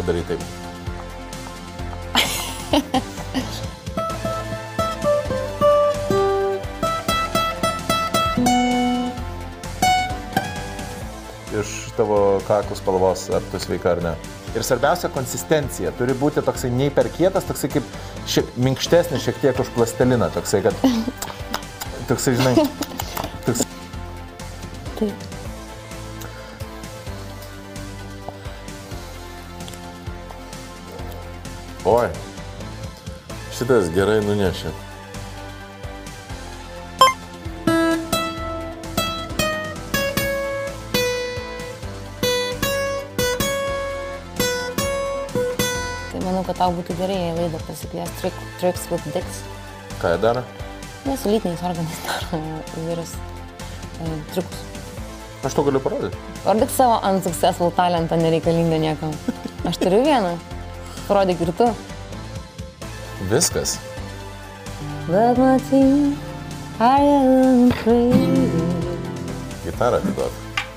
padaryti taip. Iš tavo kakų spalvos, ar tu sveika ar ne. Ir svarbiausia konsistencija. Turi būti toksai nei per kietas, toksai kaip minkštesnis šiek tiek už plasteliną. Toksai, kad... Toksai, žinai... Toksai... Taip. Oi, šitas gerai nunešė. Manau, kad tau būtų gerai, jei laidą pasikvies Tricks with Dicks. Ką jie daro? Jie su lytiniais organiais daro įvairius triukus. Aš to galiu parodyti. Parodyk savo unsuccessful talentą nereikalingą niekam. Aš turiu vieną. Parodyk ir tu. Viskas. But my team, I am crazy. Gitarą atiduot.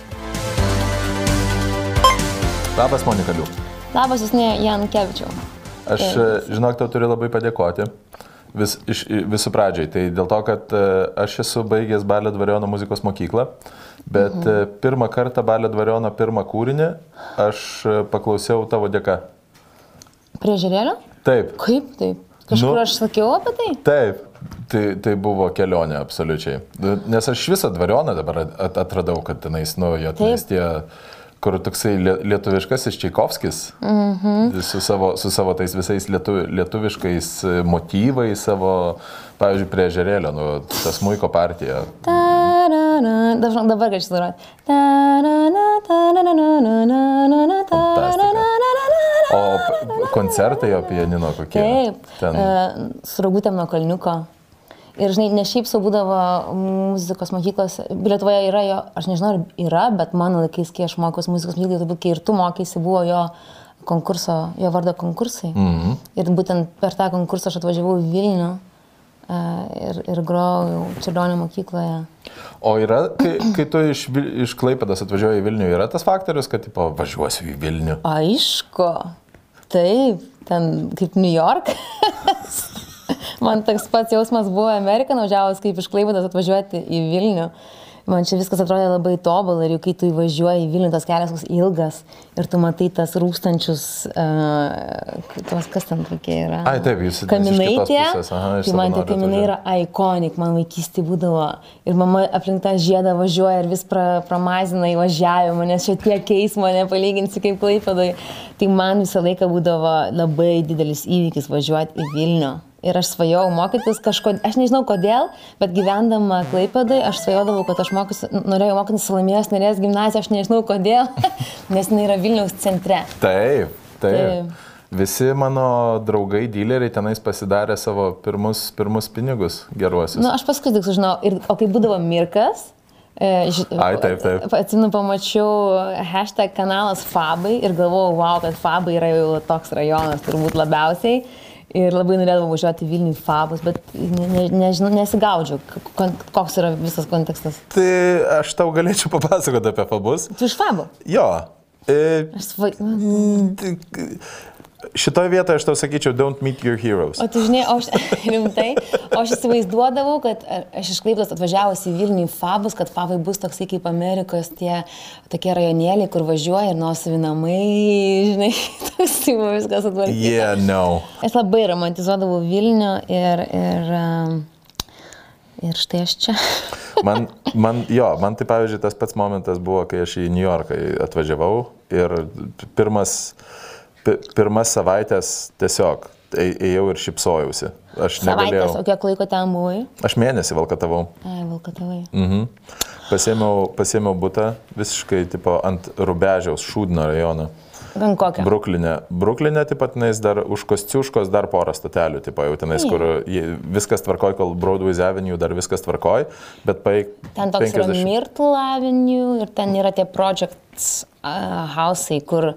Labas, Monika Liu. Labas, Justinai Janukevičiau. Aš, žinok, tau turiu labai padėkoti visų pradžiai. Tai dėl to, kad aš esu baigęs Balio Dvariono muzikos mokyklą, bet pirmą kartą Balio Dvariono pirmą kūrinį aš paklausiau tavo dėka. Prie ežerėlio? Taip. Kaip taip? Kažkur aš sakiau apie tai? Taip. Tai buvo kelionė, absoliučiai. Nes aš visą Dvarioną dabar atradau, kad tenais, nu, jo tenais tie... kur toksai lietuviškasis Čaikovskis su savo tais visais lietuviškais motyvais savo, pavyzdžiui, prie ežerėlio, nu, ta smuiko partija. Dabar galėčiau daryti. O koncertai jo pianino kokie? Taip, su Ragutėm nuo Kalniuko. Ir, žinai, ne šiaip sau būdavo muzikos mokyklos, Lietuvoje yra jo, aš nežinau, ar yra, bet mano laikais, kai aš mokiausi muzikos mokykloje, turbūt, kai ir tu mokaisi, buvo jo konkurso, jo vardo konkursai. Ir būtent per tą konkursą aš atvažiavau į Vilnių ir grojau Čiurlionio mokykloje. O yra, kai tu iš Klaipėdos atvažiuoji į Vilnių, yra tas faktorius, kad, tipo, važiuosiu į Vilnių? Aišku, taip, ten kaip New York. Man toks pats jausmas buvo Ameriką nuvažiavus, kaip iš Klaipėdos atvažiuoti į Vilnių. Man čia viskas atrodė labai tobulai ir jau kai tu įvažiuoji į Vilnių, tas kelias bus ilgas ir tu matai tas rūkstančius, kas ten tokie yra? Ai, taip, jūs kaminai tie. Tai man tie kaminai yra iconic, man vaikystė būdavo. Ir mama aplink tą žiedą važiuoja ir vis pramazina įvažiavimą, nes čia tiek eismo nepalyginsi kaip Klaipėdoje. Tai man visą laiką būdavo labai didelis įvykis važiuoti į Vilnių. Ir aš svajojau mokytis kažko, aš nežinau kodėl, bet gyvendama Klaipėdai, aš svajodavau, kad aš norėjau mokytis Salomėjos Nėries gimnaziją, aš nežinau kodėl, nes jinai yra Vilniaus centre. Taip. Visi mano draugai, dileriai tenais pasidarė savo pirmus pinigus geruosius. Nu, aš paskui tik sužinau, o kai būdavo Mirkas, taip. Atsimenu, pamačiau #kanalas Fabai ir galvojau, wow, kad Fabai yra jau toks rajonas turbūt labiausiai. Ir labai norėdavau važiuoti Vilnių į Fabus, bet nežinau, nesigaudžiau, koks yra visas kontekstas. Tai aš tau galėčiau papasakoti apie Fabus. Tu iš Fabų? Jo. Šitoje vietoje aš tau sakyčiau, don't meet your heroes. O tu žinai, rimtai, aš įsivaizduodavau, kad aš iš Klaipėdos atvažiavusi į Vilnių į Fabus, kad Fabai bus toksai kaip Amerikos tie tokie rajonėliai, kur važiuoja ir nuosavi namai, žinai, toksai buvo viskas atvarkyta. Yeah, no. Aš labai romantizuodavau Vilnių ir štai aš čia. Man tai pavyzdžiui tas pats momentas buvo, kai aš į New Yorką atvažiavau ir pirmas savaitės tiesiog ėjau ir šypsojausi. Aš negalėjau. Savaitės, o kiek laiko ten buvai? Aš mėnesį valkatavau. Valkatavai. Pasiėmiau butą visiškai tipo, ant Rubežiaus Šūdino rajono. Gan kokią? Brukline, taip pat tenais dar už Kosciuškos dar porą stotelių, tipo, jau tenais, kur viskas tvarkoj, kol Broadway Avenue dar viskas tvarkoj, bet ten toks 50... yra Myrtle Avenue ir ten yra tie projects house'ai, kur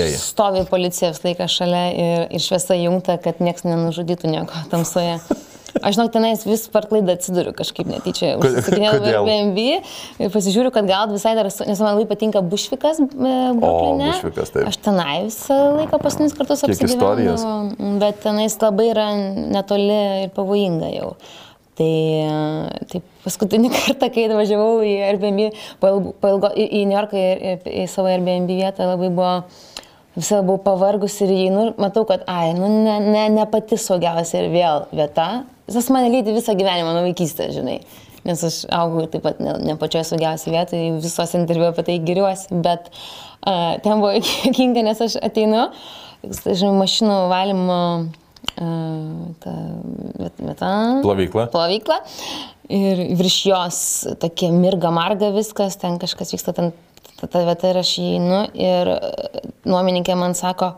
stovi policija visą laiką šalia ir šviesa jungta, kad nieks nenužudytų nieko tamsoje. Aš žinau, tenais vis per klaidą atsiduriu kažkaip netyčia. Užsisakinėjau Airbnb ir pasižiūriu, kad gal visai dar, nes man labai patinka Bušvikas Brukline. Bušvikas, taip. Aš tenai visą laiką paskutinius kartus apsigyvenau, bet tenais labai yra netoli ir pavojinga jau. Tai paskutinį kartą, kai važiavau į Airbnb, į New Yorką ir į savo Airbnb vietą, labai buvo, visą buvau pavargus ir įeinu, matau, kad, ne pati saugiausia ir vėl vieta. Jis mane lydi visą gyvenimą nuo vaikystės, žinai, nes aš augau taip pat ne pačioje saugiausiai vietoje, visos interviu apie tai giriuosi, bet ten buvo juokinga, nes aš ateinu, žinai, mašinų valymo plovyklą ir virš jos tokia mirga marga viskas, ten kažkas vyksta, ten ta vieta ir aš įeinu ir nuomininkė man sako,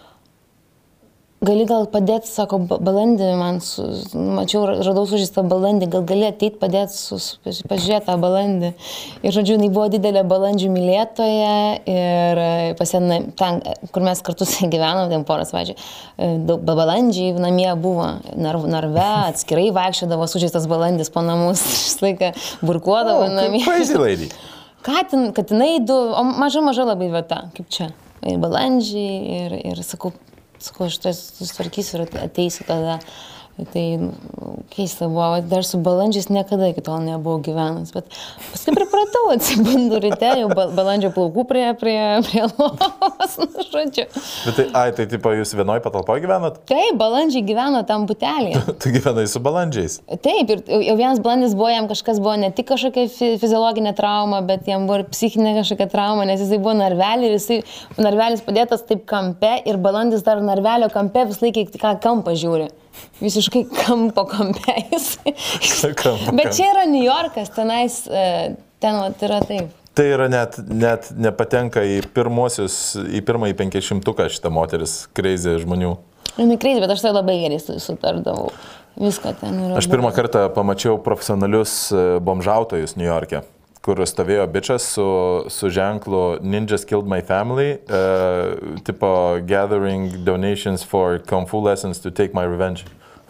gali gal padėti, sako, balandį, mačiau, radau sužystą balandį, gal gali ateiti padėti, pažiūrėti tą balandį. Ir, žodžiu, jinai buvo didelė balandžių mylėtoja ir pasienė ten, kur mes kartu gyvenom, ten porą savaičių, balandžiai namie buvo, narve, atskirai vaikščiodavo sužystas balandis po namus, šis laiką burkuodavo namie. Crazy lady. Katinai maža labai vieta, kaip čia. Ir balandžiai, ir sakau, aš tai susitvarkysiu ir ateisiu tada. Tai keista buvo, dar su balandžiais niekada iki tol nebuvau gyvenus, bet paskui pripratau, atsibundu ryte, jau balandžio plaukų prie lovos, žodžiu. Bet tai tipo jūs vienoj patalpoje gyvenat? Taip, balandžiai gyveno tam butelėje. Tu gyvenai su balandžiais? Taip, ir jau vienas balandis buvo, jam kažkas buvo ne tik kažkokia fiziologinė trauma, bet jam buvo ir psichinė kažkokia trauma, nes jisai buvo narvelį ir narvelis padėtas taip kampe ir balandis dar narvelio kampe vis laikai ką kampą žiūri. Visiškai kampo kampe jisai. Bet čia yra New Yorkas, tenais, ten yra taip. Tai yra net nepatenka į pirmąjį 500-uką šitą moteris, crazy žmonių. Ne crazy, bet aš tai labai gerai sutardavau. Viską ten yra. Aš pirmą kartą pamačiau profesionalius bomžautojus New York'e, kur stovėjo bičas su ženklu Ninjas Killed My Family, tipo gathering donations for Kung Fu lessons to take my revenge.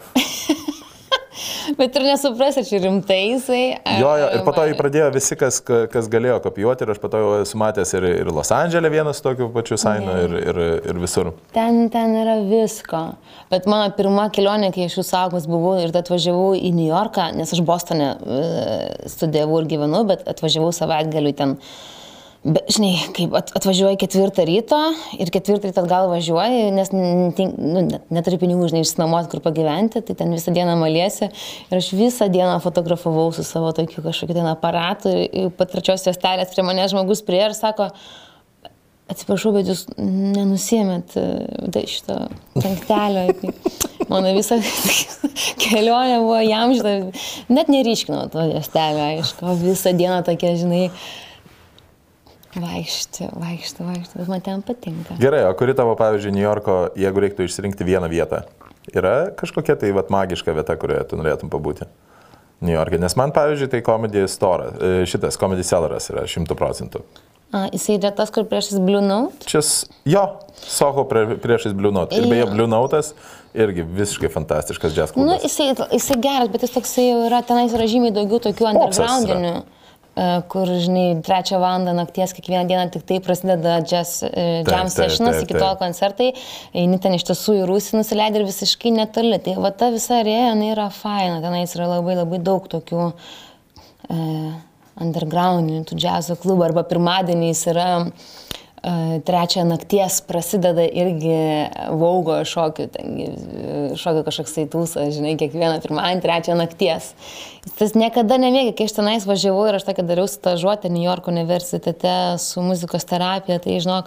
Bet ir nesuprasi, čia rimtai jisai. Jo, ir po to jį pradėjo visi, kas galėjo kopijuoti, ir aš po to esu matęs ir Los Andžele vienas tokiu pačiu sainu ir visur. Ten yra visko. Bet mano pirma kelionė, kai aš saugus buvau ir atvažiavau į New Yorką, nes aš Bostone studijavau ir gyvenau, bet atvažiavau savaitgaliui ten. Bet, žinai, kaip atvažiuoji 4 ryto ir 4 ryto atgal važiuoji, nes neturi pinigų, žinai, išsinuomoti, kur pagyventi, tai ten visą dieną maliesi ir aš visą dieną fotografavau su savo tokiu kažkokiu ten aparatu ir po 3 juostelės prie mane žmogus prie ir sako, atsiprašau, bet jūs nenusiėmėt šito tanktelio. Mano visa kelionė buvo jam, žinai, net neryškinau to juostelio, aišku, visą dieną tokia, žinai, vaikšti, bet man ten patinka. Gerai, o kuri tavo, pavyzdžiui, New Yorko, jeigu reiktų išsirinkti vieną vietą, yra kažkokia tai magiška vieta, kurioje tu norėtum pabūti New York'e? Nes man, pavyzdžiui, tai Comedy Store, šitas Comedy Cellar'as yra 100%. Jisai yra tas, kur priešais Blue Note? Jo, Soho priešais Blue Note. Ir beje, Blue Note'as irgi visiškai fantastiškas jazz klubas. Jisai geras, bet jis toksai yra, tenais yra žymiai daugiau tokių undergroundinių. Kur, žinai, 3 valandą nakties kiekvieną dieną tik tai prasideda jam sessionas, iki tol koncertai, eini ten iš tiesų į Rūsį nusileidai ir visiškai netoli. Tai va ta visa arėja, jinai yra faina, tenais yra labai labai daug tokių undergroundinių, tų džiazo klubų, arba pirmadieniais yra 3 nakties prasideda irgi Vaugo šokio kažkoks tūsas, žinai, kiekvieną pirmadienį 3 nakties. Tas niekada nemėgia, kai aš tenais važiavau ir aš tokia dariau stažuotę New York universitete su muzikos terapija, tai žinok,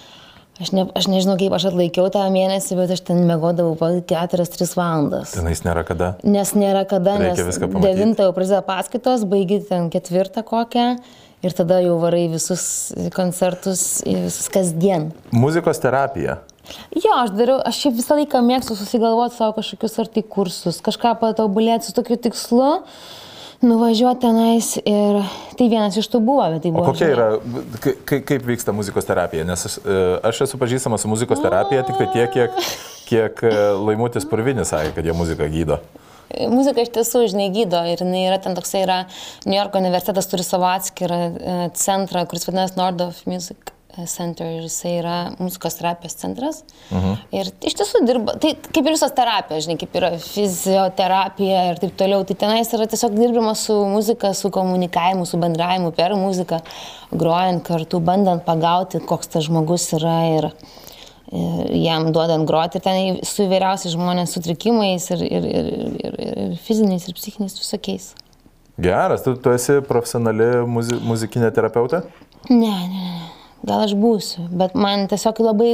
aš nežinau, kaip aš atlaikiau tą mėnesį, bet aš ten miegodavau po 4-3 valandas. Tenais nėra kada? Nes nėra kada, nes 9 jau prasideda paskaitos, baigi ten 4 kokią. Ir tada jau varai visus koncertus, visus kasdien. Muzikos terapija? Jo, aš visą laiką mėgstu susigalvoti savo kažkokius ar tai kursus, kažką patobulėti su tokiu tikslu, nuvažiuoti tenais ir tai vienas iš tų buvo, bet tai buvo. O kokia yra, kaip vyksta muzikos terapija? Nes aš esu pažįstama su muzikos terapija tik tai tiek, kiek Laimutis Purvinis sakė, kad jie muziką gydo. Muzika iš tiesų, žinai, gydo ir jinai yra ten toksai, New Yorko universitetas turi savo atskirą centrą, kuris vadinasi Nordoff Music Center ir jisai yra muzikos terapijos centras. Ir iš tiesų dirba, tai kaip ir visos terapijos, žinai, kaip yra fizioterapija ir taip toliau, tai tenais yra tiesiog dirbama su muzika, su komunikavimu, su bendravimu per muziką, grojant kartu, bandant pagauti, koks tas žmogus yra ir jam duodant groti ir ten su įvairiausiais žmonės sutrikimais ir fiziniais ir psichiniais visokiais. Geras, tu esi profesionali muzikinė terapeutė? Ne. Gal aš būsiu, bet man tiesiog labai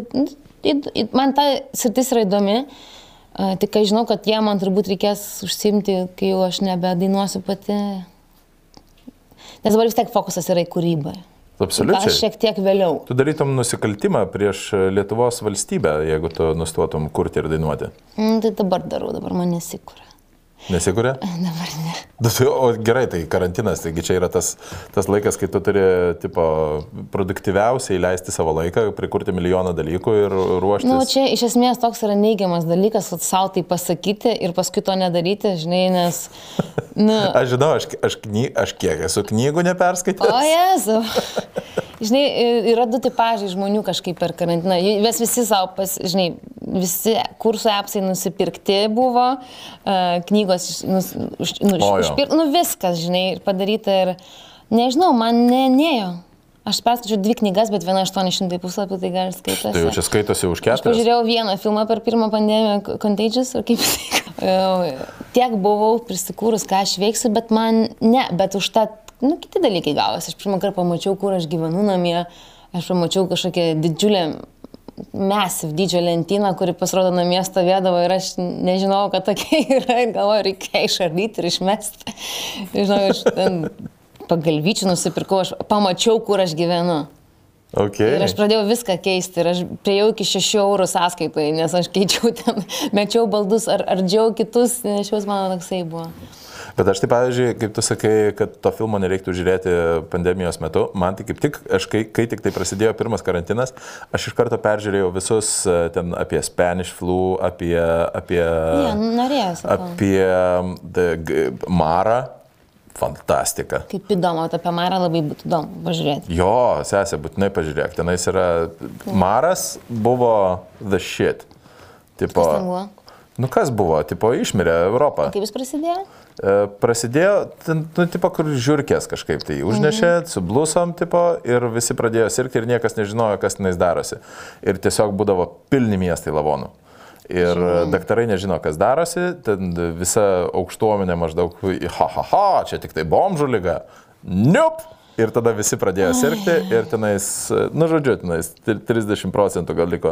man ta sritis yra įdomi, tik aš žinau, kad jie man turbūt reikės užsiimti, kai jau aš nebedainuosiu pati. Nes dabar vis tiek fokusas yra į kūrybą. Absoliučiai. Aš šiek tiek vėliau. Tu darytum nusikaltimą prieš Lietuvos valstybę, jeigu tu nustotum kurti ir dainuoti. Tai dabar darau, dabar man nesikuria. Nesikuria? Dabar ne. O gerai, tai karantinas, taigi čia yra tas laikas, kai tu turi tipo, produktyviausiai leisti savo laiką, prikurti milijoną dalykų ir ruoštis. Nu, čia iš esmės toks yra neigiamas dalykas, kad savo tai pasakyti ir paskui to nedaryti, žinai, nes... Nu... Aš žinau, aš kiek esu knygų neperskaitęs. O Jezu. Žinai, yra du tipažai žmonių kažkaip per karantiną. Mes visi savo, žinai, visi kursų appsai nusipirkti buvo, knygos užpirkti, viskas, žinai, padaryta ir nežinau, man nėjo. Aš perskaičiau 2 knygas, bet viena 800 puslapių, tai gali skaitosi. Tai jau čia skaitosi už 4. Aš pažiūrėjau vieną filmą per pirmą pandemiją, Contagious, ar kaip jisai. Tiek buvau prisikūrus, ką aš veiksiu, bet man ne, bet už tą, kiti dalykai gavosi. Aš pirmą kartą pamačiau, kur aš gyvenu namie, aš pamačiau kažkokią didžiulę, dydžio lentyną, kuri pasirodo namie stovėdavo ir aš nežinau, kad tokia yra ir galvoju, reikia išardyti ir išmesti. Žinau, aš ten pagalvyčių nusipirkau, aš pamačiau, kur aš gyvenu. Okay. Ir aš pradėjau viską keisti ir aš priejau iki 6 eurų sąskaitai, nes aš keičiau ten, mečiau baldus, ardžiau kitus, nešiaus mano toksai buvo. Bet aš tai, pavyzdžiui, kaip tu sakai, kad to filmo nereiktų žiūrėti pandemijos metu, man tai kaip tik, kai tik tai prasidėjo pirmas karantinas, aš iš karto peržiūrėjau visus ten apie Spanish flu, apie marą. Fantastika. Kaip įdomu, apie marą labai būtų įdomu pažiūrėti. Jo, sesė, būtinai pažiūrėk. Tenais yra... Maras buvo the shit. Tipo, kas ten buvo? Nu kas buvo? Tipo, išmirė Europą. Kaip jis prasidėjo? Prasidėjo, tipo, kur žiurkės kažkaip tai užnešė, su blusom, tipo, ir visi pradėjo sirgti ir niekas nežinojo, kas tenais darosi. Ir tiesiog būdavo pilni miestai lavonų. Ir daktarai nežino, kas darosi, ten visa aukštuomenė maždaug, čia tik tai bomžų liga, ir tada visi pradėjo sirgti ir tenais, tenais 30% gal liko,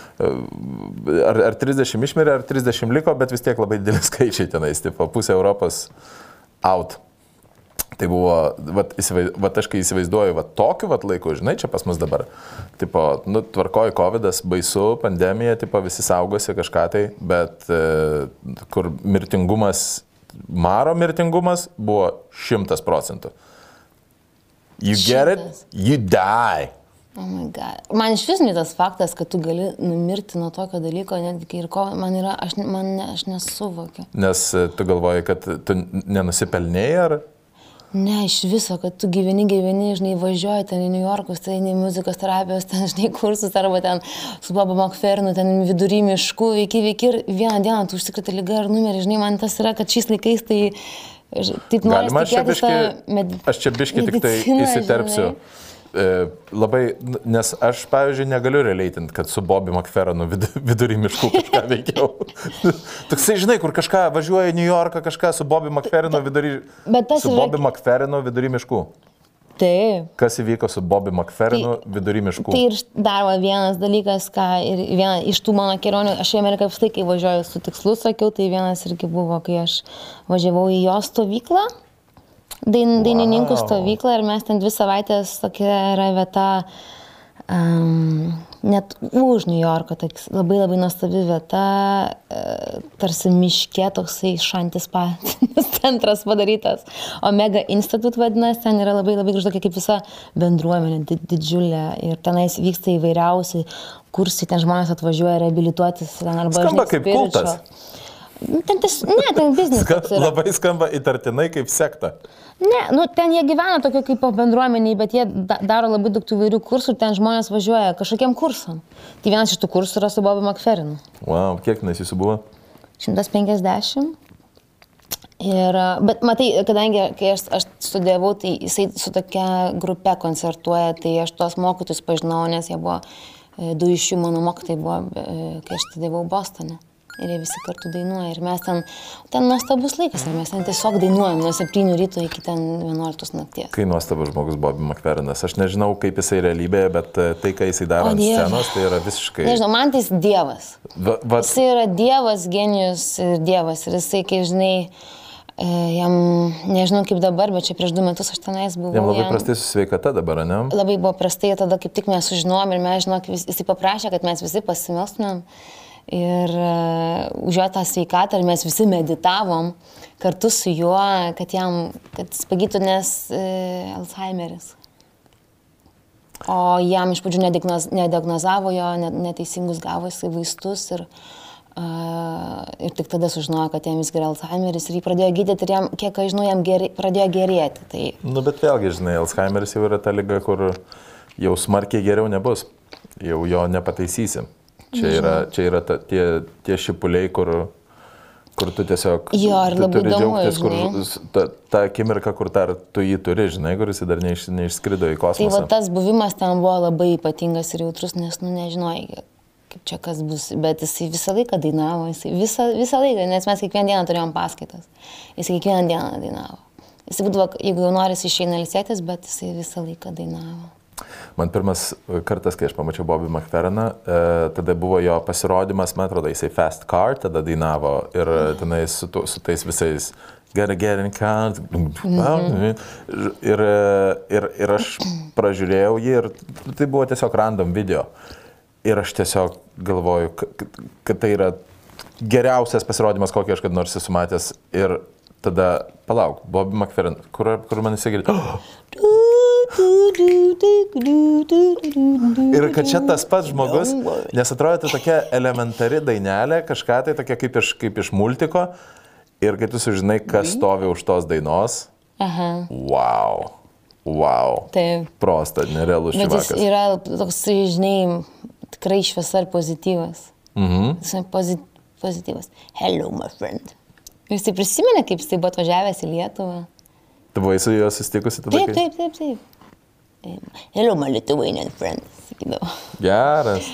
ar 30 išmirė, ar 30 liko, bet vis tiek labai dideli skaičiai tenais, tipo, pusė Europos out. Tai buvo, aš kai įsivaizduoju, tokiu laiku, žinai, čia pas mus dabar, tipo, tvarkoji covidas, baisu, pandemija, tipo, visi saugosi kažką tai, bet kur mirtingumas, maro mirtingumas buvo 100%. You get it? You die. Oh my God. Man iš vis tas faktas, kad tu gali numirti nuo tokio dalyko, netgi ir man yra, aš nesuvokiu. Nes tu galvoji, kad tu nenusipelnėjai, ar? Ne, iš viso, kad tu gyveni, žinai, važiuoji ten į New Yorkus, ten į muzikos terapijos, ten, žinai, kursus, arba ten su Bobu McFerrinu, ten vidury miškų, veiki ir vieną dieną tu užsikrėtė ligą ir numerį, žinai, man tas yra, kad šiais laikais tai taip nori tikėtis tą mediciną. Aš čia biški tik tai įsiterpsiu. Labai, nes aš, pavyzdžiui, negaliu releitinti, kad su Bobu McFerrinu vidury miškų kažką veikiau. Toksai, žinai, kur kažką važiuoja į New Yorką, kažką su Bobu McFerrinu vidury miškų. Taip. Kas įvyko su Bobu McFerrinu vidury miškų? Tai ir dar vienas dalykas, ir viena iš tų mano kelionių, aš į Ameriką vis tai, kai važiuoju su tikslu, sakiau, tai vienas irgi buvo, kai aš važiavau į jo stovyklą. Dainininkų stovyklą ir mes ten 2 savaitės tokia yra vieta net už New Yorko, labai nuostabi vieta, tarsi miške toksai šantis centras padarytas. Omega Institute vadinasi, ten yra labai gražu, tokia kaip visa bendruomenė, didžiulė ir tenais vyksta įvairiausi kursai, ten žmonės atvažiuoja reabilituotis. Skamba kaip kultas. Ten biznis. Labai skamba įtartinai kaip sekta. Ne, ten jie gyvena tokio kaip bendruomeniai, bet jie daro labai daug tų įvairių kursų ir ten žmonės važiuoja kažkokiem kursam. Tai vienas iš tų kursų yra su Bobu McFerrinu. Wow, kiek tenais jūsų buvo? 150. Bet matai, kadangi kai aš studijavau, tai jisai su tokia grupe koncertuoja, tai aš tuos mokytus pažinau, nes jie buvo, 2 iš jų mano mokytojai buvo, kai aš studijavau Bostone. Ir jie visi kartu dainuoja. Ir mes ten nuostabus laikas, ir mes ten tiesiog dainuojam nuo 7 ryto iki ten 11 nakties. Kai nuostabus žmogus Bobby McFerrinas. Aš nežinau, kaip jisai realybėje, bet tai, ką jisai daro ant scenos, tai yra visiškai... Nežinau, man tai jis dievas. Jisai yra dievas, genijus ir dievas. Ir jisai, kai žinai, jam, nežinau kaip dabar, bet čia prieš 2 metus aš tenais buvau. Jam labai prastai su sveikata dabar, ne? Labai buvo prastai, tada kaip tik mes sužinojom ir mes, žinok, jisai paprašė, kad mes visi pasimelstumėm. Ir už jo tą sveikatą ir mes visi meditavom kartu su juo, kad jis pagytų, nes Alzheimeris. O jam iš pradžių nediagnozavo jo, neteisingus gavo jisai vaistus ir tik tada sužinojo, kad jam vis gerai Alzheimeris ir jį pradėjo gydyti ir jam, kiek aš žinau, jam pradėjo gerėti. Tai... Bet vėlgi, žinai, Alzheimeris jau yra ta liga, kur jau smarkiai geriau nebus, jau jo nepataisysim. Čia yra tie šipuliai, kur tu tiesiog turi džiaugtis, ta akimirka, kur tu jį turi, žinai, kur jis dar neišskrido į kosmosą. Tai tas buvimas ten buvo labai ypatingas ir jautrus, nes, nežinojai, kaip čia kas bus, bet jisai visą laiką dainavo, visą laiką, nes mes kiekvieną dieną turėjom paskaitas, jisai kiekvieną dieną dainavo. Jisai būdavo, jeigu jau noris išeina ilsėtis, bet jisai visą laiką dainavo. Man pirmas kartas, kai aš pamačiau Bobby McFerriną, tada buvo jo pasirodymas, man atrodo, jisai Fast Car tada dainavo ir tenai su tais visais Gotta Get in Car. Ir aš pražiūrėjau jį ir tai buvo tiesiog random video. Ir aš tiesiog galvoju, kad tai yra geriausias pasirodymas, kokį aš kad nors esu matęs. Ir tada, palauk, Bobby McFerrin, kur man įsigilė. Ir kad čia tas pats žmogus, nes atrodo tokia elementari dainelė, kažką tai tokia kaip iš multiko, ir kai tu sužinai, kas stovi už tos dainos, wow, prosta, nerealus šivakas. Bet jis yra toks, žinai, tikrai šviesa ir pozityvas. Pozityvas. Hello, my friend. Ir jis prisiminė, kaip jis buvo atvažiavęs į Lietuvą. Tu buvai su juo susitikusi tada? Taip. Hello, my Lithuanian friend, sakydavo. Geras.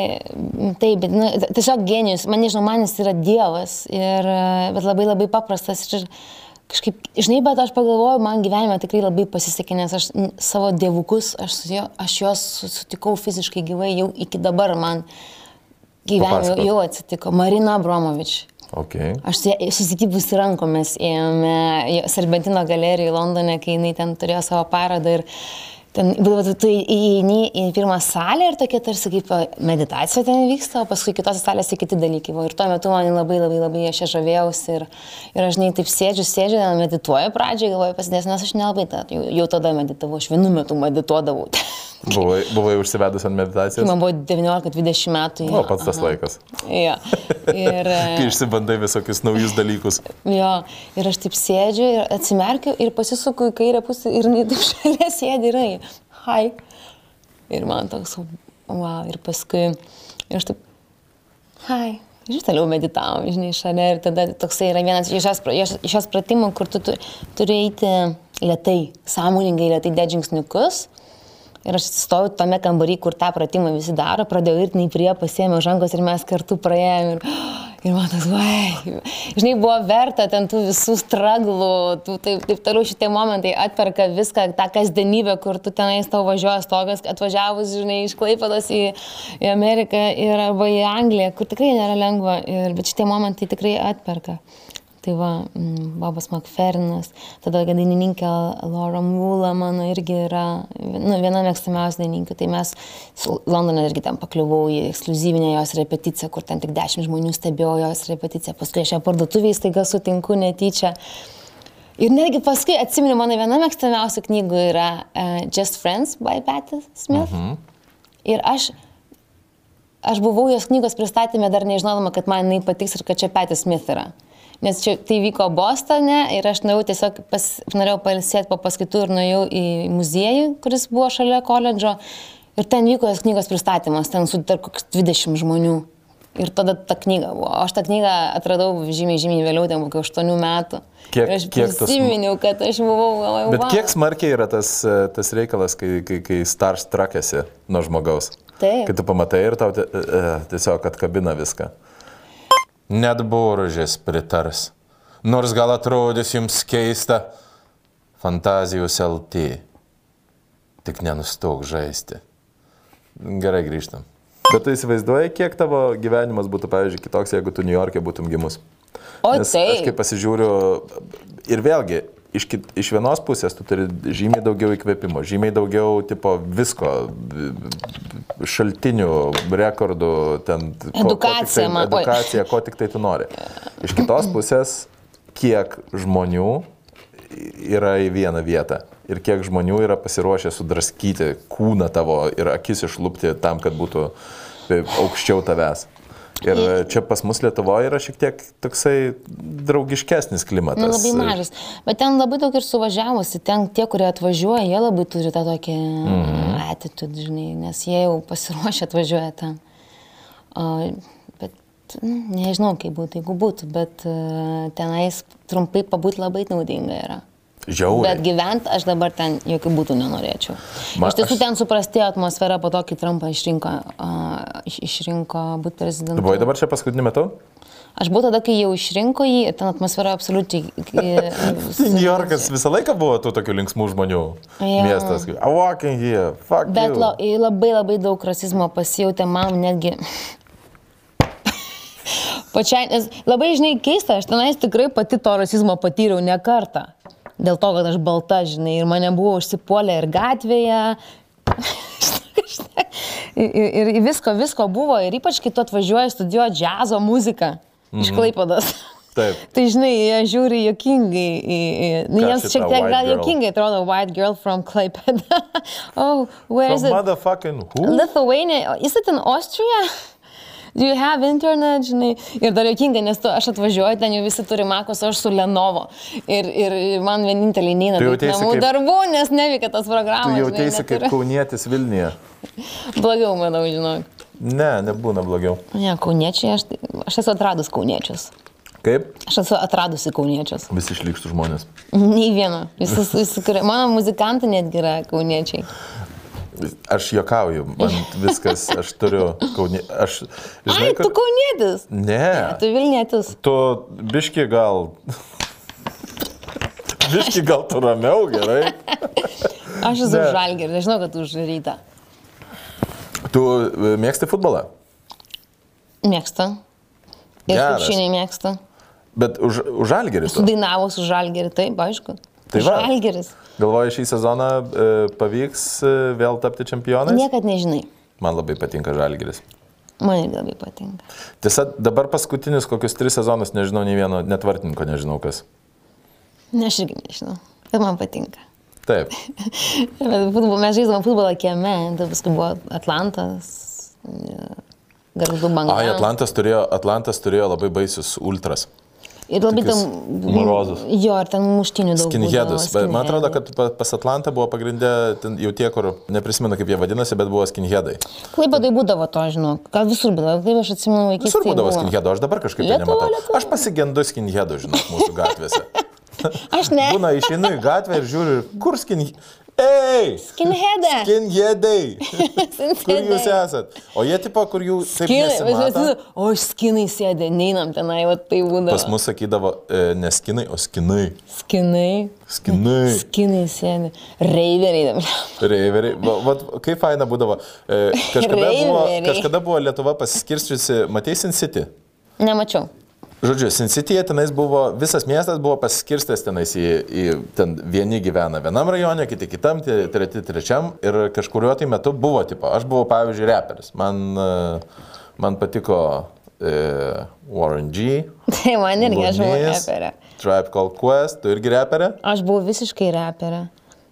Taip, bet tiesiog genijus. Man nežinau, man jis yra dievas, bet labai labai paprastas. Ir kažkaip, žinai, bet aš pagalvoju, man gyvenime tikrai labai pasisekė, nes aš savo dievukus, aš juos sutikau fiziškai gyvai, jau iki dabar man gyvenime jau atsitiko. Marina Abramovič. Okay. Aš susitibusi rankomis ėjome Serpentino galerijoje Londone, kai jinai ten turėjo savo parodą ir ten, tu įeini į pirmą salę ir tokia tarsi kaip meditacija ten vyksta, o paskui kitose salėse kiti dalykai. Ir tuo metu man labai aš ją žavėjausi ir aš žinai, taip sėdžiu, medituoju pradžiai, galvoju pasidės, nes aš nelabai jau tada meditavau, aš vienu metu medituodavau. Buvai užsivedus ant meditacijos? Man buvo 19-20 metų. O, pats tas laikas. Jo. Kai išsibandai visokius naujus dalykus. Jo, ir aš taip sėdžiu ir atsimerkiu ir pasisuku į kairę pusę ir jinai taip šalia sėdi ir hi. Ir man toks, wow, ir paskui, ir aš taip, hi. Ir toliau meditavom, žinai, šalia ir tada toksai yra vienas iš šios pratimų, kur tu turi eiti lėtai, sąmoningai lėtai dėt žingsniukus. Ir aš atsistoju tame kambarį, kur tą pratimą visi daro, pradėjau irti prie, pasiėmiau žangos ir mes kartu praėjom. Ir man tas, žinai, buvo verta ten tų visų straglų, taip toliau šitie momentai atperka viską, tą kasdienybę, kur tu tenais tau važiuoja stogas, atvažiavus, žinai, iš Klaipėdos į Ameriką arba į Angliją, kur tikrai nėra lengva, bet šitie momentai tikrai atperka. Tai va, Bobas McFerrinas, tada dainininkė Laura Mula mano irgi yra viena mėgstamiausių dainininkų. Tai mes Londone irgi ten pakliuvau į ekskliuzyvinę jos repeticiją, kur ten tik 10 žmonių stebėjo jos repeticiją. Paskui aš ją parduotuvėj staiga sutinku netyčia. Ir netgi paskui atsimenu, mano viena mėgstamiausių knygų yra Just Friends by Patti Smith. Ir aš aš buvau jos knygos pristatymė dar nežinodama, kad man jinai patiks ir kad čia Patti Smith yra. Nes čia tai vyko Bostone ir aš nuėjau tiesiog, norėjau pailsėti po paskaitų ir nuėjau į muziejų, kuris buvo šalia koledžo. Ir ten vyko jos knygos pristatymas, ten su dar koks 20 žmonių. Ir tada ta knyga buvo. O aš tą knygą atradau žymiai vėliau, ten buvo 8 metų. Ir aš prisiminiau, kad aš buvau... Bet kiek smarkiai yra tas reikalas, kai starstruckėsi nuo žmogaus? Taip. Kai tu pamatai ir tau tiesiog atkabina viską. Net boružės pritars. Nors gal atrodys jums keista. Fantazijos LT. Tik nenustok žaisti. Gerai, grįžtam. Bet tu įsivaizduoji, kiek tavo gyvenimas būtų, pavyzdžiui, kitoks, jeigu tu New York'e būtum gimus? O Nes tai. Aš kaip pasižiūriu, ir vėlgi, iš vienos pusės tu turi žymiai daugiau įkvėpimo, žymiai daugiau tipo visko, šaltinių, rekordų, ten, edukacija, ko tik tai tu nori. Iš kitos pusės, kiek žmonių yra į vieną vietą ir kiek žmonių yra pasiruošę sudraskyti kūną tavo ir akis išlupti tam, kad būtų aukščiau tavęs. Ir čia pas mus Lietuvoje yra šiek tiek toksai draugiškesnis klimatas. Labai mažas. Bet ten labai daug ir suvažiavusi. Ten tie, kurie atvažiuoja, jie labai turi tą tokį attitude, žinai, nes jie jau pasiruošę atvažiuoja ten. Bet nežinau, kaip būtų, jeigu būtų, bet tenais trumpai pabūti labai naudinga yra. Žiauriai. Bet gyventi aš dabar ten jokių būtų nenorėčiau. Iš tiesų ten suprastėjo atmosfera po to, kai Trumpą išrinko būti prezidentu. Tu buvai dabar čia paskutinį metu? Aš buvau tada, kai jau išrinko jį ir ten atmosfera absoliučiai... New Yorkas visą laiką buvo tų tokių linksmų žmonių miestas. I walking here, fuck Bet you. Bet labai daug rasizmo pasijautė man netgi... Pačiai, nes labai, žinai, keista, aš tenais tikrai pati to rasizmo patyriau ne kartą. Dėl to, kad aš balta, žinai, ir mane buvo užsipuolę ir gatvėje. ir visko buvo. Ir ypač, kai tu atvažiuoji studijuoti džiazo muziką iš Klaipėdos. Taip. Tai, žinai, jie žiūri juokingai. Jiems šiek tiek gal juokingai atrodo white girl from Klaipėda. Oh, where is it? From motherfucking who? Lithuania. Is it in Austria? Do you have internet, žinai? Ir dar juokinga, nes aš atvažiuoju, ten jau visi turi Makos, aš su Lenovo. Ir man vienintelį neina namų darbų, nes neveikia tos programos. Tu jautėsi kaip kaunietis Vilniuje. Blogiau, manau, žinok. Ne, nebūna blogiau. Ne, kauniečiai, aš esu atradus kauniečius. Kaip? Aš esu atradusi kauniečius. Visi šlykštų žmonės. Nei vieno. Mano muzikantai netgi yra kauniečiai. Aš juokauju, man viskas, aš turiu kaunietis. Ai, tu kaunietis? Ne. Tu Vilnietis. Tu biški gal tu ramiau, gerai? Aš esu už Žalgirį, nežinau, kad už Rytą. Tu mėgsti futbolą? Mėgsta. Ir krepšinį mėgsta. Bet už Žalgirį tu? Sudainavus už Žalgirį, taip, aišku. Tai va. Žalgiris. Galvoju, šį sezoną pavyks vėl tapti čempionais? Niekad nežinai. Man labai patinka Žalgiris. Man irgi labai patinka. Tiesa, dabar paskutinius kokius 3 sezonus nežinau nei vieno, net vartininko nežinau kas. Ne, aš irgi nežinau. Bet man patinka. Taip. Mes žaidėme futbolą kieme, tai paskui buvo Atlantas, Gargždų Banga. Ai, Atlantas turėjo labai baisius ultras. Ir labai ten... Morozus. Jo, ir ten muštinių daug. Skinheadus. Man atrodo, kad pas Atlantą buvo pagrindę jau tie, kur neprisimenu, kaip jie vadinasi, bet buvo skinheadai. Klaipėdai būdavo to, žinau. Gal visur būdavo, kaip aš atsimenu vaikystėje. Visur būdavo skinheadų, aš dabar kažkaip tai nematau. Aš pasigendu skinheadų, žinau, mūsų gatvėse. Aš ne. Būna, išeinu į gatvę ir žiūriu, kur skinheadai. Ei! Skinheadai! Skinheadai! Kur jūs esat? O jie tipo, kur jų taip nesimato. O skinai sėdė, neinam tenai, va tai būdavo. Pas mus sakydavo, ne skinai, o skinai. Skinai? Skinai. Skinai sėdė. Reiveriai. Vat kaip faina būdavo. Kažkada buvo Lietuva pasiskirščiusi, matei Sin City? Nemačiau. Žodžiu, Sin Cityje tenais buvo, visas miestas buvo pasiskirstęs tenais ten vieni gyvena vienam rajone, kiti kitam, treti trečiam ir kažkuriuo tai metu buvo, tipo, aš buvau, pavyzdžiui, reperis. Man patiko Warren G. Tai man irgi, aš buvau reperė. Tribe Called Quest, tu irgi reperė? Aš buvau visiškai reperė.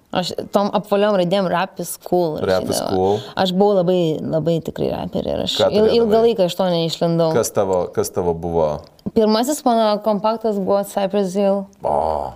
Aš tom apvaliom raidėm rap is cool. Rap is cool. Aš buvau labai tikrai raperė ir aš ilgą laiką iš to neišlindau. Kas tavo buvo? Pirmasis mano kompaktas buvo Cypress Hill. Oh.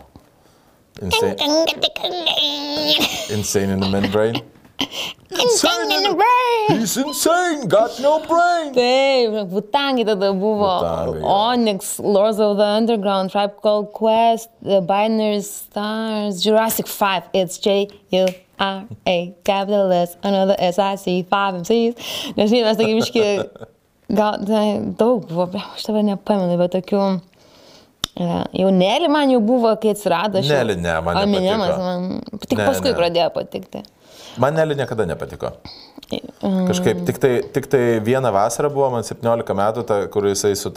Insane in the membrane. Insane in the brain. He's insane, got no brain. Taip, Wu-Tangai tada buvo. Onyx, Lords of the Underground, Tribe Called Quest, The Binary Stars, Jurassic 5, it's J-U-R-A, capital S, another S-I-C, 5 MCs. Nežinai, mes tokie biški, gal daug buvo, aš tave nepamenu, bet tokių... Jau Nelly man jau buvo, kai atsirado. Nelly ne, man nepatiko. Man tik paskui pradėjo patikti. Man Nelly niekada nepatiko. Kažkaip tik tai vieną vasarą buvo, man 17 metų, kur jisai su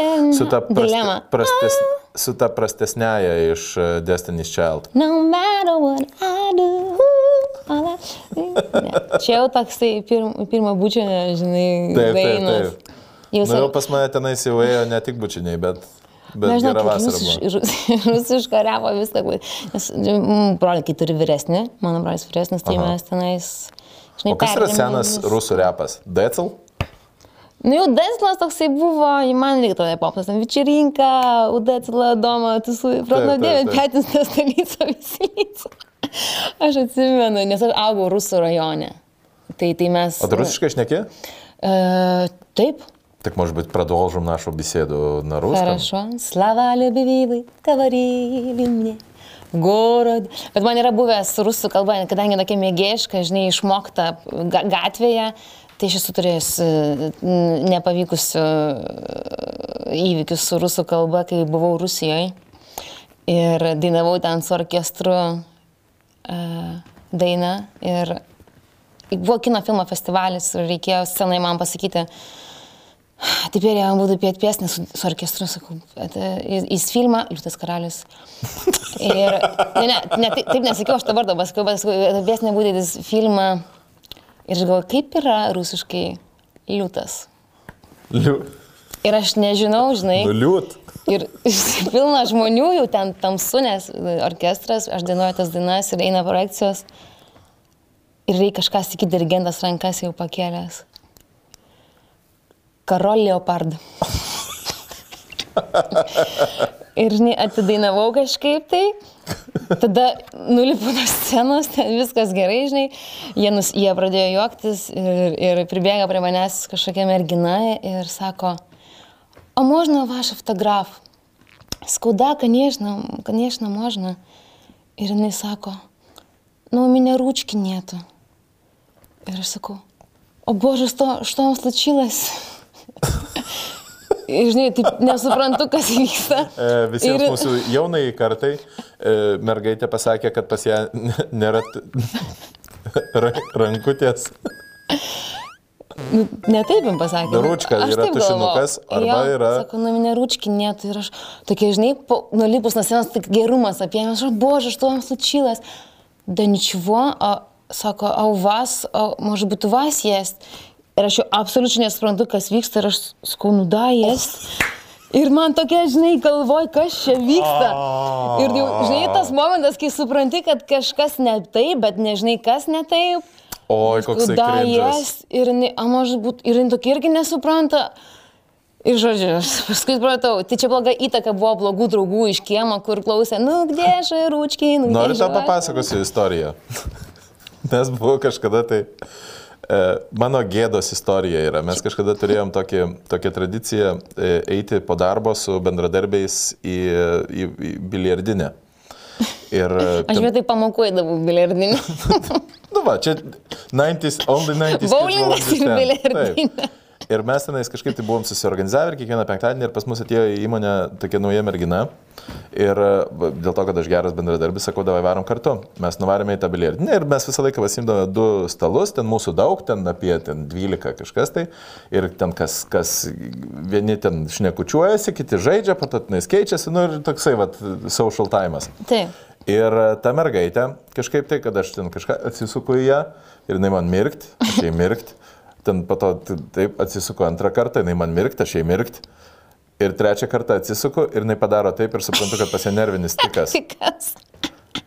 ta prastesnėje iš Destiny's Child. No matter what I do, čia jau toksai pirmą bučinę, žinai, dainas. Jau pas mane tenais jau ėjo ne tik bučiniai, bet gera vasara buvo. Rusiško repo viską. Nes broliai, kai turi vyresnį, mano brolis vyresnis, tai mes tenais... O kas yra senas rusų repas? Decel? Nu jau Declas toksai buvo, man lygiai to nepoplas, ten Vičirinka, Udecela, Doma, Prodnodėvė, Petinas, Stalica, Visilyca. Aš atsimenu, nes aš augau Rusų rajone. Tai mes... O tu rusiškai šneki? Taip. Так, может быть, продолжим нашу беседу на русском? Хорошо. Слова любви говорили мне в городе. Bet man yra buvęs rusų kalba, kadangi tokia mėgėjiška, žinai, išmokta gatvėje, tai aš esu turėjęs nepavykusių įvykių su rusų kalba, kai buvau Rusijoje. Ir dainavau ten su orkestru dainą. Ir buvo kino filmo festivalis ir reikėjo scenai man pasakyti, теперь я вам буду петь песни с оркестром. Это из фильма «Liūtas karalius». Ir, taip nesakiau, aš tą vardą pasakiau, bet pėsnė būtų iš filmą. Ir aš galvoju, kaip yra rusiškai liūtas. Ir aš nežinau, žinai. Liūt. Ir pilna žmonių jau ten tamsu, nes orkestras, aš dainuoju tas dainas ir eina projekcijos. Ir reikia kažkas, iki dirigentas rankas jau pakėlęs. Karol Leopard. Ir žinai, atidainavau kažkaip tai, tada nulipu nuo scenos, ten viskas gerai, žinai, jie pradėjo juoktis ir pribėga prie manęs kažkokia mergina ir sako, o можно ваш автограф? Sakau, да, конечно, можно. Ir jinai sako, ну у меня ручки нету. Ir aš sakau, o Боже, что вам случилось? Ir žinai, taip nesuprantu, kas vyksta. Visiems mūsų jaunai kartai mergaitė pasakė, kad pas ją nėra rankutės. Ne taip jam pasakė. Rūčka yra tušinukas, arba yra... Sako, nu, ne rūčki net. Ir aš tokia, žinai, nulipus nuo scenos, tik gerumas apie ją. Aš, Боже, что вам случилось? Да ничего, sako, а у вас, может быть, у вас есть? Ir aš jau absoliučiai nesuprantu, kas vyksta, ir aš sakau, nu da, jest. Ir man tokia, žinai, galvoj, kas čia vyksta. Ir jau, žinai, tas momentas, kai supranti, kad kažkas ne taip, bet nežinai, kas ne taip. Oi, koks tai krindžas. Ir jinai tokia irgi nesupranta. Ir žodžiu, paskui supratau, tai čia bloga įtaka buvo blogų draugų iš kiemo, kur klausė, nu, gdėžai, rūčkiai, nu, noriu tau papasakosiu istoriją. Nes buvo kažkada tai... Mano gėdos istorija yra. Mes kažkada turėjom tokią tradiciją eiti po darbo su bendradarbiais į biliardinę. Aš vietai pamokų eidavau biliardinę. Nu va, čia 90s, only 90s. Bowlingas ir biliardinė. Ir mes tenais kažkaip tai buvom susiorganizavę ir kiekvieną penktadienį ir pas mus atėjo į įmonę tokia nauja mergina. Ir dėl to, kad aš geras bendradarbis, sakau, davai varom kartu. Mes nuvarėme į tą biliardinę ir mes visą laiką pasimdavome 2 stalus, ten mūsų daug, ten apie 12 kažkas tai. Ir ten kas vieni ten šnekučiuojasi, kiti žaidžia, po to tenais keičiasi, nu ir toksai vat social time'as. Taip. Ir ta mergaitė kažkaip tai, kad aš ten kažką atsisuku į ją ir jinai man mirkt, aš jai mirkt. Ten po to taip atsisuku antrą kartą, jinai man mirkt, aš jai mirkt. Ir trečią kartą atsisuku ir jinai padaro taip ir suprantu, kad pas ją nervinis tikas.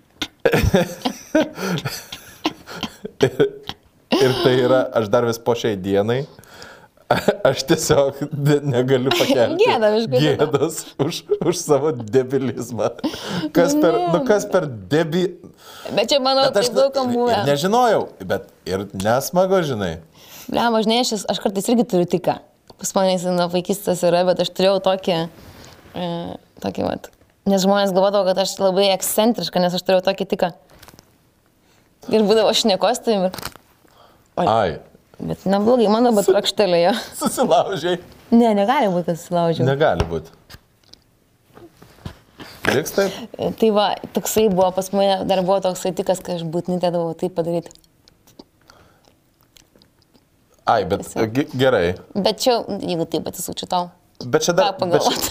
Ir tai yra, aš dar vis po šiai dienai, aš tiesiog negaliu pakelti gėdos už savo debilizmą. Kas per Bet čia, manau, tai daug kam buvę. Nežinojau, bet ir nesmagu, žinai. Blema, žinai, aš kartais irgi turiu tiką. Pas manęs nuo vaikystės yra, bet aš turėjau tokį vat. Nes žmonės galvodavo, kad aš labai ekscentriška, nes aš turėjau tokį tiką. Ir būdavo šnekos tavim ir... Ai. Bet neblogai, mano bet rakštelėjo. Susilaužiai. Ne, negali būti, kad susilaužiau. Negali būti. Liks taip? Tai va, toksai buvo, pas mane dar buvo toksai tikas, kad aš būtinai tėdavau tai padaryti. Ai, bet gerai. Bet čia, jeigu taip atsisučiu tau. Bet čia dar... Ką pagalvoti?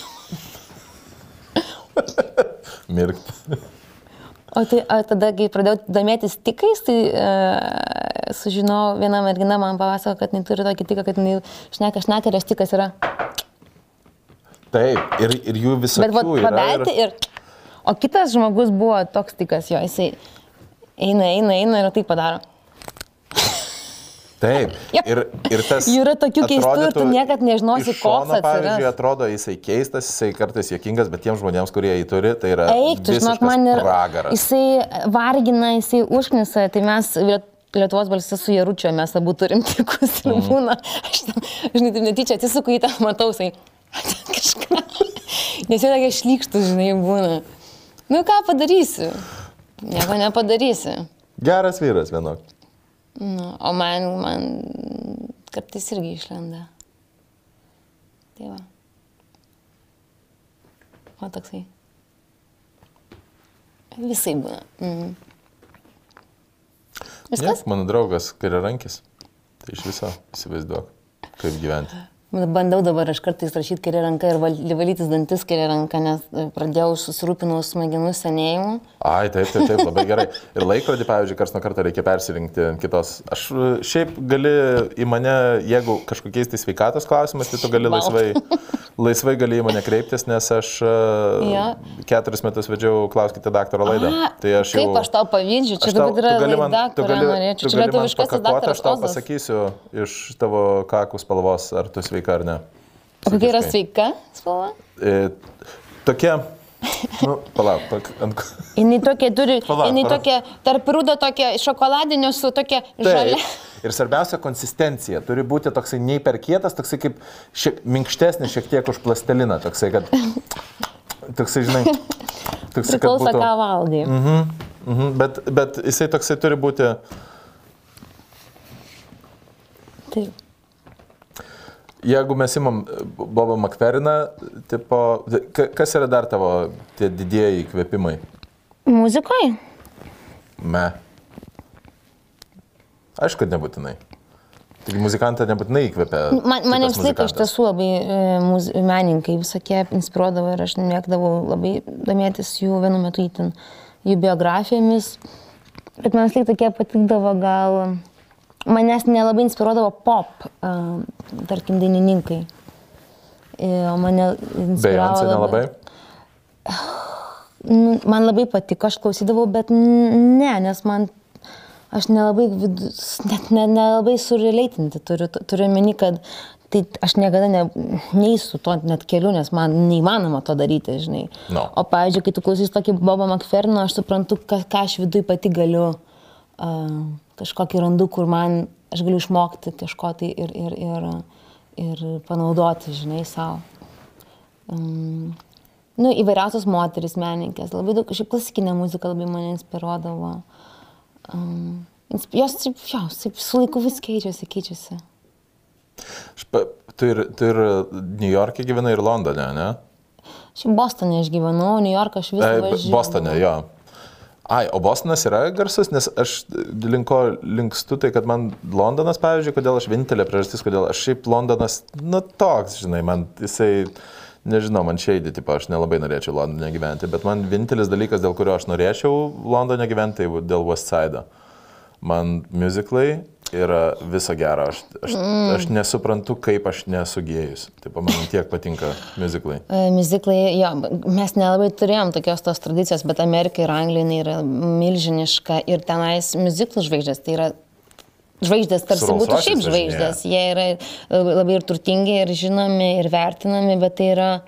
Mirkt. O tai tada, kai pradėjau domėtis tikais, tai sužinojau, viena mergina man papasako, kad jinai turi tokį tiką, kad jinai šneka ir jos tikas yra. Taip, ir jų visokių yra. Bet pabelti ir... O kitas žmogus buvo toks tikas jo, jisai eina ir tai padaro. Taip, ir tas... Jų yra tokių keistų ir tu niekad nežinosi, koks atsiras. Pavyzdžiui, atrodo, jisai keistas, jisai kartais juokingas, bet tiems žmonėms, kurie jį turi, tai yra visiškas pragaras. Jisai vargina, jisai užknisa, tai mes Lietuvos balsas su Jaručio, mes abu turim tikus ir būna. Aš žinai, taip netyčia atsisuku į tą, matau, jisai kažką. Nes jau tokia šlykštų, žinai, būna. Nu, ką padarysi? Nieko nepadarysi. Geras vyras vienok. Nu, o man kartais irgi išlenda. Tai va. O toksai. Visai būna. Viskas? Ne, mano draugas kairiarankis. Tai iš viso įsivaizduok, kaip gyventi. Bandau dabar aš kartais rašyti kairę ranką ir valytis dantis kairę ranką, nes pradėjau susirūpinau smegenų senėjimu. Ai, taip, labai gerai. Ir laikrodį, pavyzdžiui, karts nuo karto reikia persirinkti kitos. Aš šiaip gali į mane, jeigu kažkokiais tai sveikatos klausimas, tai tu gali laisvai gali į mane kreiptis, nes aš 4 metus vedžiau Klauskite daktaro laidą. Tai aš jau... Kaip aš tau pavydžiu, čia dabar yra laida, kurią norėčiau. Čia lietuviškasis daktaras Aš tau pasakysiu iš tavo kakų spalvos, ar tu sveika ar ne. O kokia yra sveika spalva? Tokia, palauk. Jinai tokia turi, jinai tokia tarp rudo tokia šokoladinio su tokia žalia. Ir svarbiausia konsistencija. Turi būti toksai nei per kietas, toksai kaip minkštesnis šiek tiek už plasteliną. Toksai, kad... Toksai, žinai... Toksai, priklauso, ką valgai. Bet jisai toksai turi būti... Taip. Jeigu mes imam Bobą Makveriną, tipo, kas yra dar tavo tie didieji įkvėpimai? Muzikoje? Me. Aišku, kad nebūtinai. Taigi muzikantą nebūtinai įkvėpia. Mane vis laik iš tiesų labai menininkai visokie inspiruodavo ir aš mėgdavau labai domėtis jų vienu metu įtin jų biografijomis. Bet man vis laik tokie patikdavo gal... Manęs nelabai inspiruodavo pop, tarkim, dainininkai. O mane inspiravo... Beyoncé nelabai? Man labai patiko, aš klausydavau, bet ne, nes aš nelabai surreleitinti turiu meni, kad tai aš niekada neįsiu to net keliu, nes man neįmanoma to daryti, žinai. No. O pavyzdžiui, kai tu klausys tokį Bobą Makverino, aš suprantu, ką aš viduj pati galiu kažkokį randu, kur aš galiu išmokti kažko tai ir panaudoti, žinai, savo. Įvairiausios moteris, menininkės, labai daug, šiaip klasikinė muzika labai mane inspiruodavo. Jos su laiku vis keičiasi. Tu ir New York'e gyvenai ir Londone, ne? Šiaip Bostone aš gyvenau, New York'ą aš vis važiuoju. Bostone, jo. Ai, o Bostonas yra garsus, nes aš linkstu tai, kad man Londonas, pavyzdžiui, kodėl aš vienintelė priežastis, kodėl aš šiaip Londonas, toks, žinai, man jisai, nežinau, man šeidė, aš nelabai norėčiau Londone gyventi, bet man vienintelis dalykas, dėl kurio aš norėčiau Londone gyventi, tai dėl West Side'o. Man musicalai Ir viso gero, aš nesuprantu, kaip aš nesu gėjus. Taip, man tiek patinka miuziklai. Miuziklai, jo, mes nelabai turėjom tokios tos tradicijos, bet Amerika ir Anglija yra milžiniška ir tenais miuziklų žvaigždės, tai yra žvaigždės, tarsi būtų šiaip žvaigždės. Jie yra labai ir turtingi, ir žinomi, ir vertinami, bet tai yra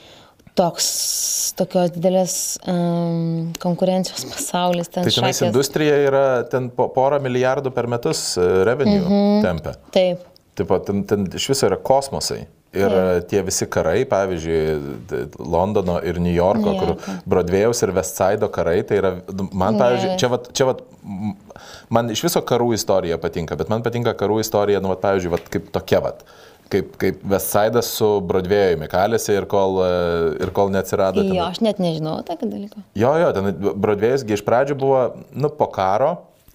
tokios didelės konkurencijos pasaulis. Tai tenais industrija yra ten porą milijardų per metus revenue tempia. Taip. Taip, ten iš viso yra kosmosai. Ir tie visi karai, pavyzdžiui, Londono ir New Yorko, kur Broadway'aus ir West Side'o karai, tai yra, man, pavyzdžiui, čia man iš viso karų istorija patinka, bet man patinka karų istorija, nu, pavyzdžiui, kaip tokia, kaip West Side'as su Broadway'u kalėsi ir kol neatsirado. Jo, aš net nežinau tokio dalyko. Jo, ten Broadway'us iš pradžių buvo, nu, po karo,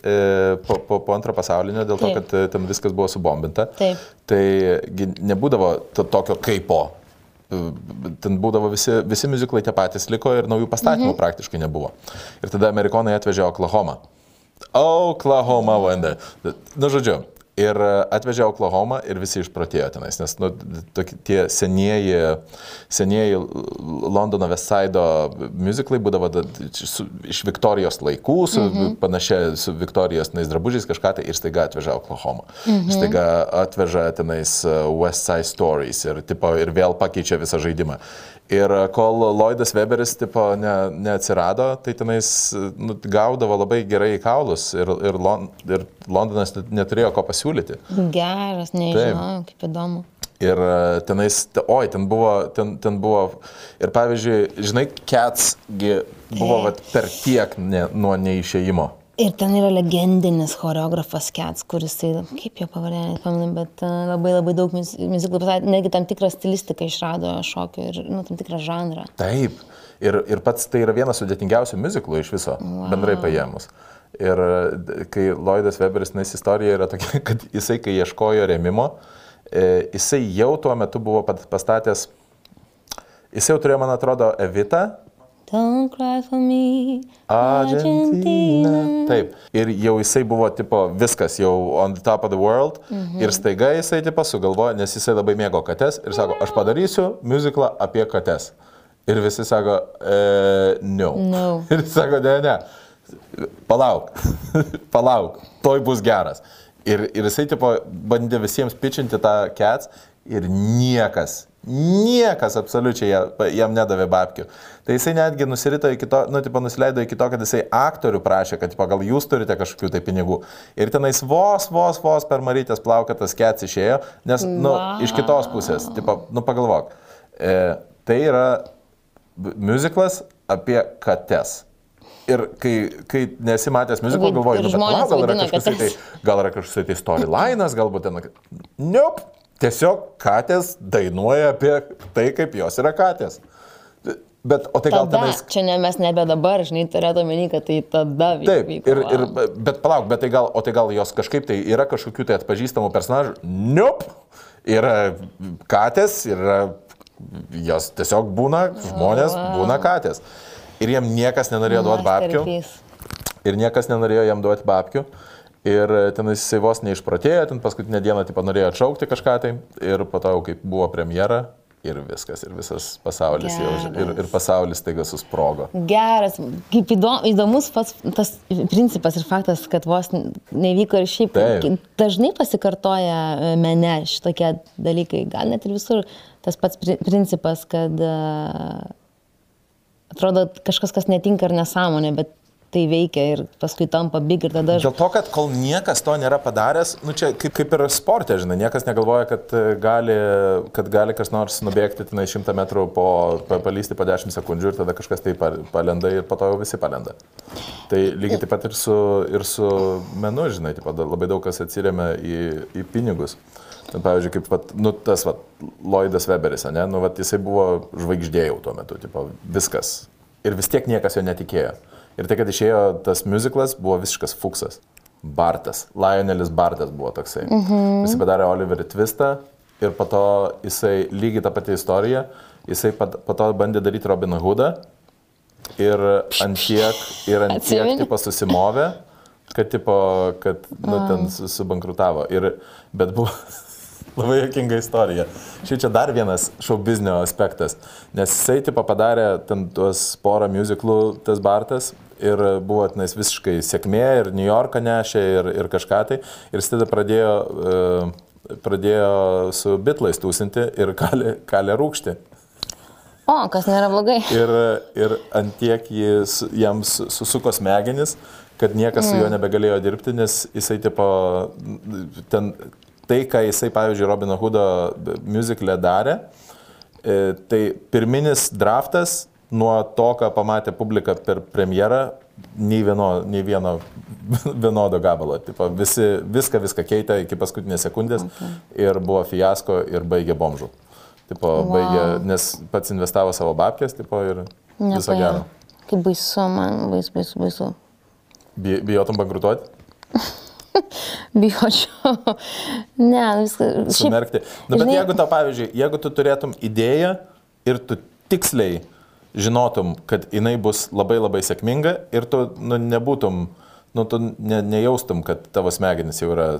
po antro pasaulinio, dėl to, kad ten viskas buvo subombinta. Taip. Tai nebūdavo tokio kaipo. Ten būdavo visi miuziklai tie patys liko ir naujų pastatymų praktiškai nebuvo. Ir tada amerikonai atvežė Oklahoma. Oklahoma Wonder. Nu, žodžiu. Ir atvežė Oklahoma ir visi išprotėjo tenais, nes nu, tie senieji Londono West Side'o miuziklai būdavo iš Viktorijos laikų, su Viktorijos drabužiais kažką tai ir staiga atvežė Oklahoma. Staiga atvežė tenais West Side Stories ir vėl pakeičia visą žaidimą. Ir kol Lloydas Webberis neatsirado, tai tenais gaudavo labai gerai į kaulus ir Londonas neturėjo ko pasiūlyti. Geras, nežinau, kaip įdomu. Ir tenais, ten buvo, ir pavyzdžiui, žinai, Cats buvo per tiek nuo neišėjimo. Ir ten yra legendinis choreografas Cats, kuris, kaip jo pavardė, nepamenu, bet labai daug miuziklų pasakė, negi tam tikrą stilistiką išrado šokio ir tam tikrą žanrą. Taip, ir pats tai yra vienas sudėtingiausių miuziklų iš viso, bendrai paėmus. Ir kai Lloydas Webberis, istorija yra tokia, kad jisai, kai ieškojo rėmimo, jisai jau tuo metu buvo pastatęs, jisai jau turėjo, man atrodo, Evitą. Don't cry for me, Argentina. Taip. Ir jau jisai buvo, viskas jau on the top of the world. Ir staiga jisai, sugalvojo, nes jisai labai mėgo kates ir sako, aš padarysiu miuziklą apie kates. Ir visi sako, no. Ir jis sako, ne. Palauk, toj bus geras. Ir jisai, bandė visiems pitchinti tą Cats ir niekas absoliučiai jam nedavė babkių. Tai jisai netgi nusirito iki to, nusileido iki to, kad jisai aktorių prašė, kad gal jūs turite kažkokių tai pinigų. Ir tenais vos per Marytės plauką tas Cats išėjo, nes, iš kitos pusės, pagalvok. Tai yra miuziklas apie kates. Ir kai nesi matęs miuziklą, galvoju, gal yra kažkoks tai storyline'as, galbūt ten. Nope. Tiesiog katės dainuoja apie tai, kaip jos yra katės. Bet, o tai gal tenais... Čia mes nebe dabar, žinai, turėtų omeny, kad tai tada vyko. Taip, bet palauk, o tai gal jos kažkaip tai yra kažkokių tai atpažįstamų personažų? Nope. Yra katės, jos tiesiog būna, žmonės būna katės. Ir jiem niekas nenorėjo duoti babkių. Ir niekas nenorėjo jam duoti babkių. Ir ten jisai vos neišprotėjo, ten paskutinę dieną norėjo atšaukti kažką tai. Ir po to, kaip buvo premjera, ir viskas, ir visas pasaulis ir pasaulis taiga susprogo. Geras, kaip įdomus pats tas principas ir faktas, kad vos nevyko ir šiaip dažnai pasikartoja mene šitokie dalykai. Gal net ir visur tas pats principas, kad atrodo kažkas, kas netinka ir nesąmonė, bet tai veikia ir paskui tampa big ir tada... Dėl to, kad kol niekas to nėra padaręs, čia kaip ir sporte, žinai, niekas negalvoja, kad gali kas nors nubėgti 100 metrų, palysti po 10 sekundžių ir tada kažkas tai palenda ir po to jau visi palenda. Tai lygiai taip pat ir su menu, žinai, labai daug kas atsiremia į pinigus. Pavyzdžiui, kaip tas Lloydas Webberis, jisai buvo žvaigždėjau tuo metu, viskas. Ir vis tiek niekas jo netikėjo. Ir tai, kad išėjo tas miuziklas, buvo visiškas fuksas. Bartas. Lionelis Bartas buvo toksai. Visi padarė Oliverį Twistą ir po to jisai lygiai tą patį istoriją, jisai po to bandė daryti Robiną Hoodą ir ant tiek susimovė, kad ten subankrutavo. Bet buvo labai juokinga istorija. Čia dar vienas šou biznio aspektas, nes jisai tipo padarė ten tuos porą musicalų tas Bartas ir buvo tenais visiškai sėkmė ir New Yorką nešė ir kažką tai. Ir jis tada pradėjo su Beatlais tūsinti ir kalė rūkštį. O, kas nėra blogai. Ir antiek jam susuko smegenis, kad niekas su juo nebegalėjo dirbti, nes jisai tipo ten tai, ką jisai, pavyzdžiui, Robino Hoodo musical'e darė, tai pirminis draftas nuo to, ką pamatė publika per premjerą, nei vieno vienodo gabalo. Tipo, viską keitė iki paskutinės sekundės ir buvo fiasko ir baigė bomžų. Tipo, baigė, nes pats investavo savo babkės, tipo, ir viso gero. Kaip baisu, man baisu. Bijotum bankrutuoti? Bijočiau. Ne, viskas. Sumerkti. Bet jeigu tau, pavyzdžiui, jeigu tu turėtum idėją ir tu tiksliai žinotum, kad jinai bus labai labai sėkminga ir tu nebūtum, tu nejaustum, kad tavo smegenis jau yra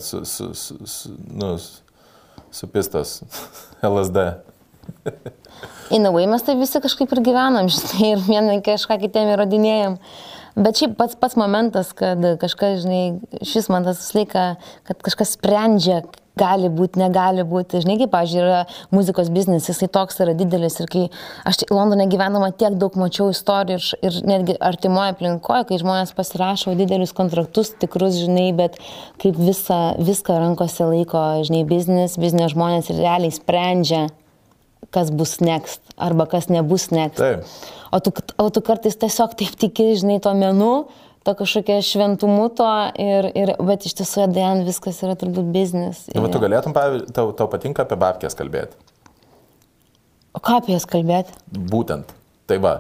supistas LSD. In a way, mes tai visi kažkaip ir gyvenam, žinai, ir vienai kažką kitiem įrodinėjom. Bet šiaip pats momentas, kad kažkas, žinai, šis man tas laiką, kad kažkas sprendžia, gali būti, negali būti. Žinai, kaip, pavyzdžiui, yra muzikos biznis, jisai toks yra didelis ir kai aš Londone gyvenama tiek daug mačiau istorijų ir netgi artimoje aplinkoje, kai žmonės pasirašo didelius kontraktus, tikrus, žinai, bet kaip viską rankose laiko, žinai, biznio žmonės realiai sprendžia, kas bus next arba kas nebus next. Taip. O tu kartais tiesiog taip tiki, žinai, to menu, to kažkokia šventumu to, bet iš tiesų dėjan viskas yra turbūt biznis. Tu galėtum, tau patinka apie babkės kalbėti? O ką apie jas kalbėti? Būtent. Tai va.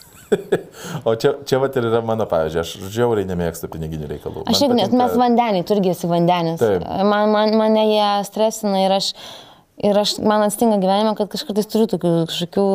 O čia vat ir yra mano, pavyzdžiui, aš žiauriai nemėgstu piniginių reikalų. Aš jeigu net, mes vandeniai, tu irgi esi vandenis. Mane jie stresina ir man atsitinka gyvenime, kad kažkartais turiu tokių kažkokių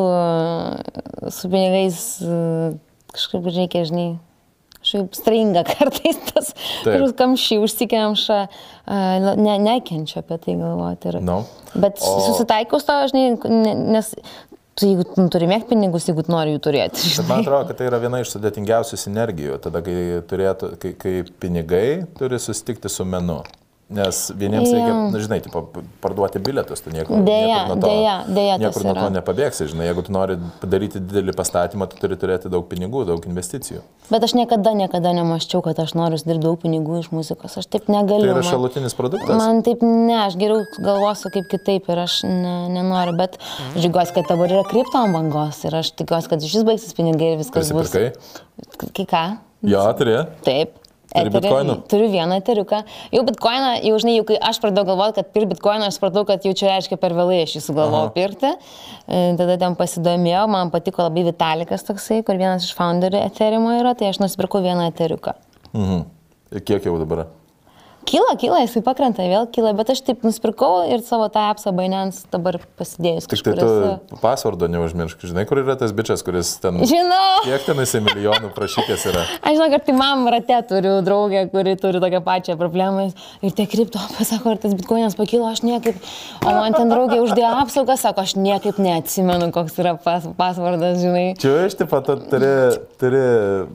su pinigais, kažkaip reikia, žinai, kažkaip stringa kartais tas, kur kamščiai užsikemša, nekenčiu apie tai galvoti. Bet susitaikiau to, žinai, nes jeigu turi mėgti pinigus, jeigu nori jų turėti. Man atrodo, kad tai yra viena iš sudėtingiausių sinergijų, tada kai pinigai turi susitikti su menu. Nes vieniems reikia, žinai, parduoti bilietus, tu niekur nuo to nepabėgsi, žinai, jeigu tu nori padaryti didelį pastatymą, tu turi turėti daug pinigų, daug investicijų. Bet aš niekada nemaščiau, kad aš noriu uždirbti daug pinigų iš muzikos, aš taip negaliu. Tai yra šalutinis produktas? Man taip ne, aš geriau galvosiu kaip kitaip ir aš nenoriu, bet aš džiaugiuosi, kad dabar yra kripto ant bangos ir aš tikiuosi, kad šis baigsis pinigai ir viskas bus. Prisipirkai? Kai ką? Jo, turi. Taip. Turiu vieną eteriuką. Jau bitkoiną, jau žinai, jau kai aš pradėjau galvoti, kad pirkti bitkoiną, aš supratau, kad jau čia reiškia per vėlai aš jį sugalvojau pirkti. Tada ten pasidomėjau, man patiko labai Vitalikas toksai, kur vienas iš founderių Ethereum yra, tai aš nusipirkau vieną eteriuką. Kiek jau dabar? Kyla, jisai pakrenta, vėl kyla, bet aš taip nusipirkau ir savo tą appsą Binance dabar pasidėjus. Tik tai tu passwordo neužmiršk, žinai, kur yra tas bičias, kuris ten... Žinau! Kiek ten jisai milijonų prašykės yra? Aš žinau, kad tai mam rate turiu draugę, kuri turi tokią pačią problemą ir tie kripto, pasako, ar tas bitkoinas pakilo, aš niekaip, o man ten draugė uždėjo apsaugą, sako, aš niekaip neatsimenu, koks yra passwordas, žinai. Čia iš tipo, tu turi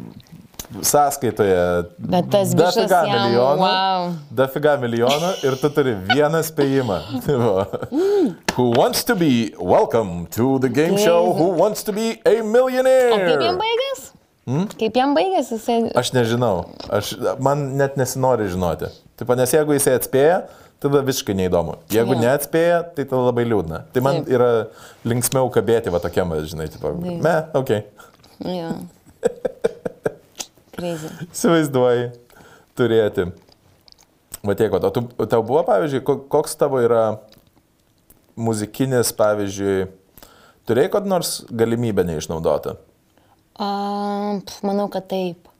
sąskaitoje dafiga milijonų ir tu turi vieną spėjimą. Who wants to be welcome to the game show, who wants to be a millionaire? O kaip jam baigės? Kaip jam baigės jisai? Aš nežinau, man net nesinori žinoti. Taip, nes jeigu jisai atspėja, tada visiškai neįdomu. Jeigu neatspėja, tai tada labai liūdna. Tai man yra linksmiau kabėti va tokiam, žinai, tipo, okei. Jo. Įsivaizduoji turėti. Va tiek, o tau buvo, pavyzdžiui, koks tavo yra muzikinis, pavyzdžiui, turėjai kad nors galimybę neišnaudoti? Manau, kad taip.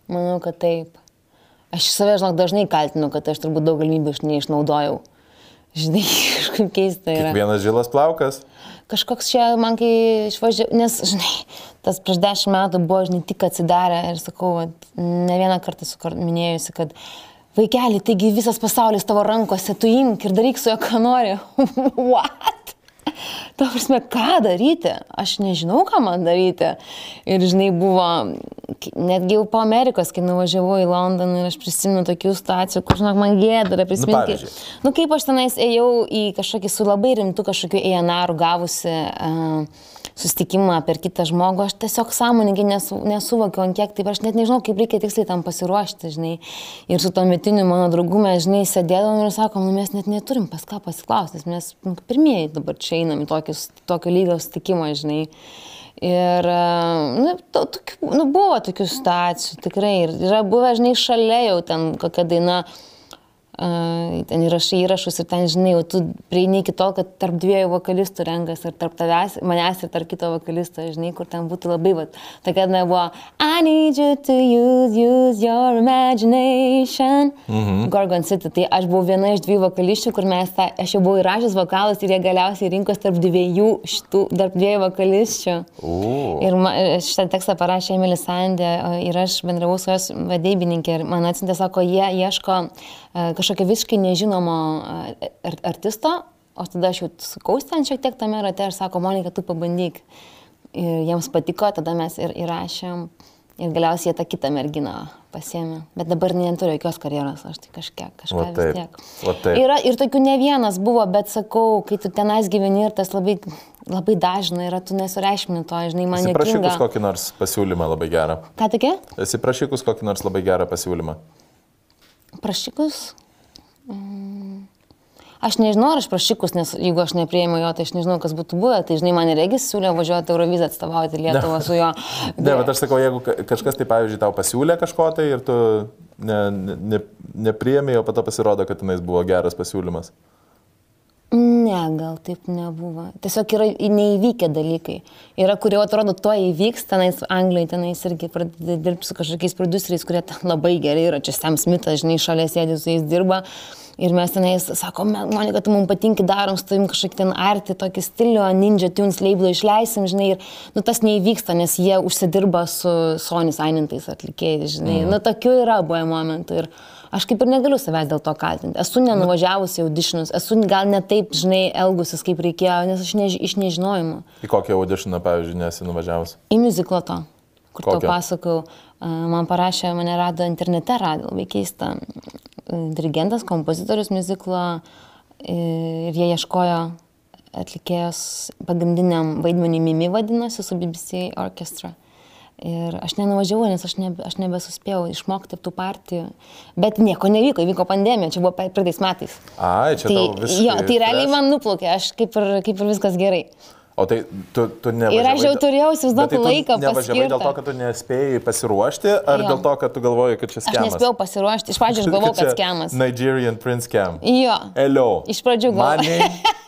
Aš save, žinok, dažnai kaltinu, kad aš turbūt daug galimybių neišnaudojau. Žinai, kažkaip keista yra. Kiekvienas žilas plaukas. Kažkoks čia man kai išvažiavau, nes, žinai, tas prieš 10 metų buvo, žinai, tik atsidarę ir sakau, ne vieną kartą minėjusi, kad vaikeli, taigi visas pasaulis tavo rankose, tu imk ir daryk su juo, ką nori. What? Ta prasme, ką daryti? Aš nežinau, ką man daryti. Ir, žinai, buvo, netgi jau po Amerikos, kai nuvažiavau į Londoną ir aš prisimenu tokių situacijų, kur, žinok, man gėda yra prisiminti. Kaip aš tenais ėjau į kažkokį su labai rimtu kažkokiu A&R gavusi susitikimą per kitą žmogų, aš tiesiog sąmoningai nesuvokiau, ant kiek, taip aš net nežinau, kaip reikia tiksliai tam pasiruošti, žinai. Ir su to metiniu mano draugu mes, žinai, sėdėdavom ir sakom, mes net neturim pas ką pasiklausti, mes pirmieji dabar čia einam į tokio lygio susitikimą, žinai. Ir buvo tokių situacijų, tikrai. Ir yra buvę, žinai, šalia jau ten kokia daina, ten įrašai įrašus ir ten, žinai, jau tu prieini iki tol, kad tarp dviejų vokalistų renkas ir tarp manęs ir tarp kito vokalisto, žinai, kur ten būtų labai, tokia buvo I need you to use your imagination. Gorgon City, tai aš buvau viena iš 2 vokalisčių, kur aš jau buvau įrašęs vokalus ir jie galiausiai rinkos tarp 2 vokalisčių. Ir šitą tekstą parašė Emilis Sandė ir aš bendravau su jos vadybininkė ir man atsintė, sako, jie ieško kažkokio visiškai nežinomo artisto, o tada aš jau sakau ten šiek tiek tame rate ir sako, Monika, tu pabandyk. Ir jiems patiko, tada mes ir įrašėm ir galiausiai jie tą kitą merginą pasiėmė. Bet dabar neturiu jokios karjeros, aš tai kažką vis tiek. Yra ir tokių ne vienas buvo, bet sakau, kai tu tenais gyveni ir tas labai, labai dažnai yra, tu nesureikšmini to, žinai, man juokinga. Esi prašykus kokį nors pasiūlymą labai gerą? Ką tokia? Esi prašykus kokį nors labai gerą pasiūlymą? Prašykus? Aš nežinau, ar aš prašykus, nes jeigu aš nepriėmiau jo, tai aš nežinau, kas būtų buvę. Tai, žinai, man regis siūlė važiuoti Euroviziją atstovauti Lietuvą su jo. Ne, bet aš sakau, jeigu kažkas tai, pavyzdžiui, tau pasiūlė kažko tai ir tu nepriėmė, o po to pasirodo, kad tenais buvo geras pasiūlymas. Ne, gal taip nebuvo. Tiesiog yra neįvykę dalykai. Yra, kurie atrodo, to įvyks, tenais Anglijai, tenais irgi pradeda dirbti su kažkokiais produceriais, kurie labai gerai yra. Čia Sam Smithas, žinai, šalia sėdi su jais dirba. Ir mes tenais sakom, Monika, tu mums patinki, darom su tavim kažkokį ten arti, tokį stilių, Ninja Tunes labelą išleisim, žinai. Ir tas neįvyksta, nes jie užsidirba su Sony signintais atlikėjais, žinai. Tokių yra buvę momentų. Ir aš kaip ir negaliu savęs dėl to kaltinti. Esu nenuvažiavusi į auditionus, esu gal ne taip, žinai, elgusis kaip reikėjo, nes aš iš nežinojimo. Į kokį auditioną, pavyzdžiui, nesi nuvažiavusi? Į muziklą to, kur tau pasakau. Man parašė, mane rado internete, labai keista. Dirigentas, kompozitorius muziklo ir jie ieškojo atlikėjos pagrindiniam vaidmenį Mimi vadinosi su BBC Orchestra. Ir aš nenuvažiavau, nes aš nebesuspėjau išmokti tų partijų. Bet nieko nevyko, įvyko pandemija, čia buvo praeitais metais. Ai, čia tau visiškai. Jo, tai realiai man nuplaukė, aš kaip ir viskas gerai. O tai tu nevažiavai... Ir aš jau turėjau įsivaizduoti laiką paskirtą. Nevažiavai dėl to, kad tu nespėjai pasiruošti, ar dėl to, kad tu galvojai, kad čia skemas? Aš nespėjau pasiruošti, iš pradžių aš galvojau, kad skemas. Nigerian Prince Scam. Jo. Hello. Iš pradžių galvojau.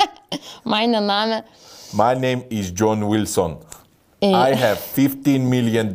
My name is John Wilson. I have $15 million.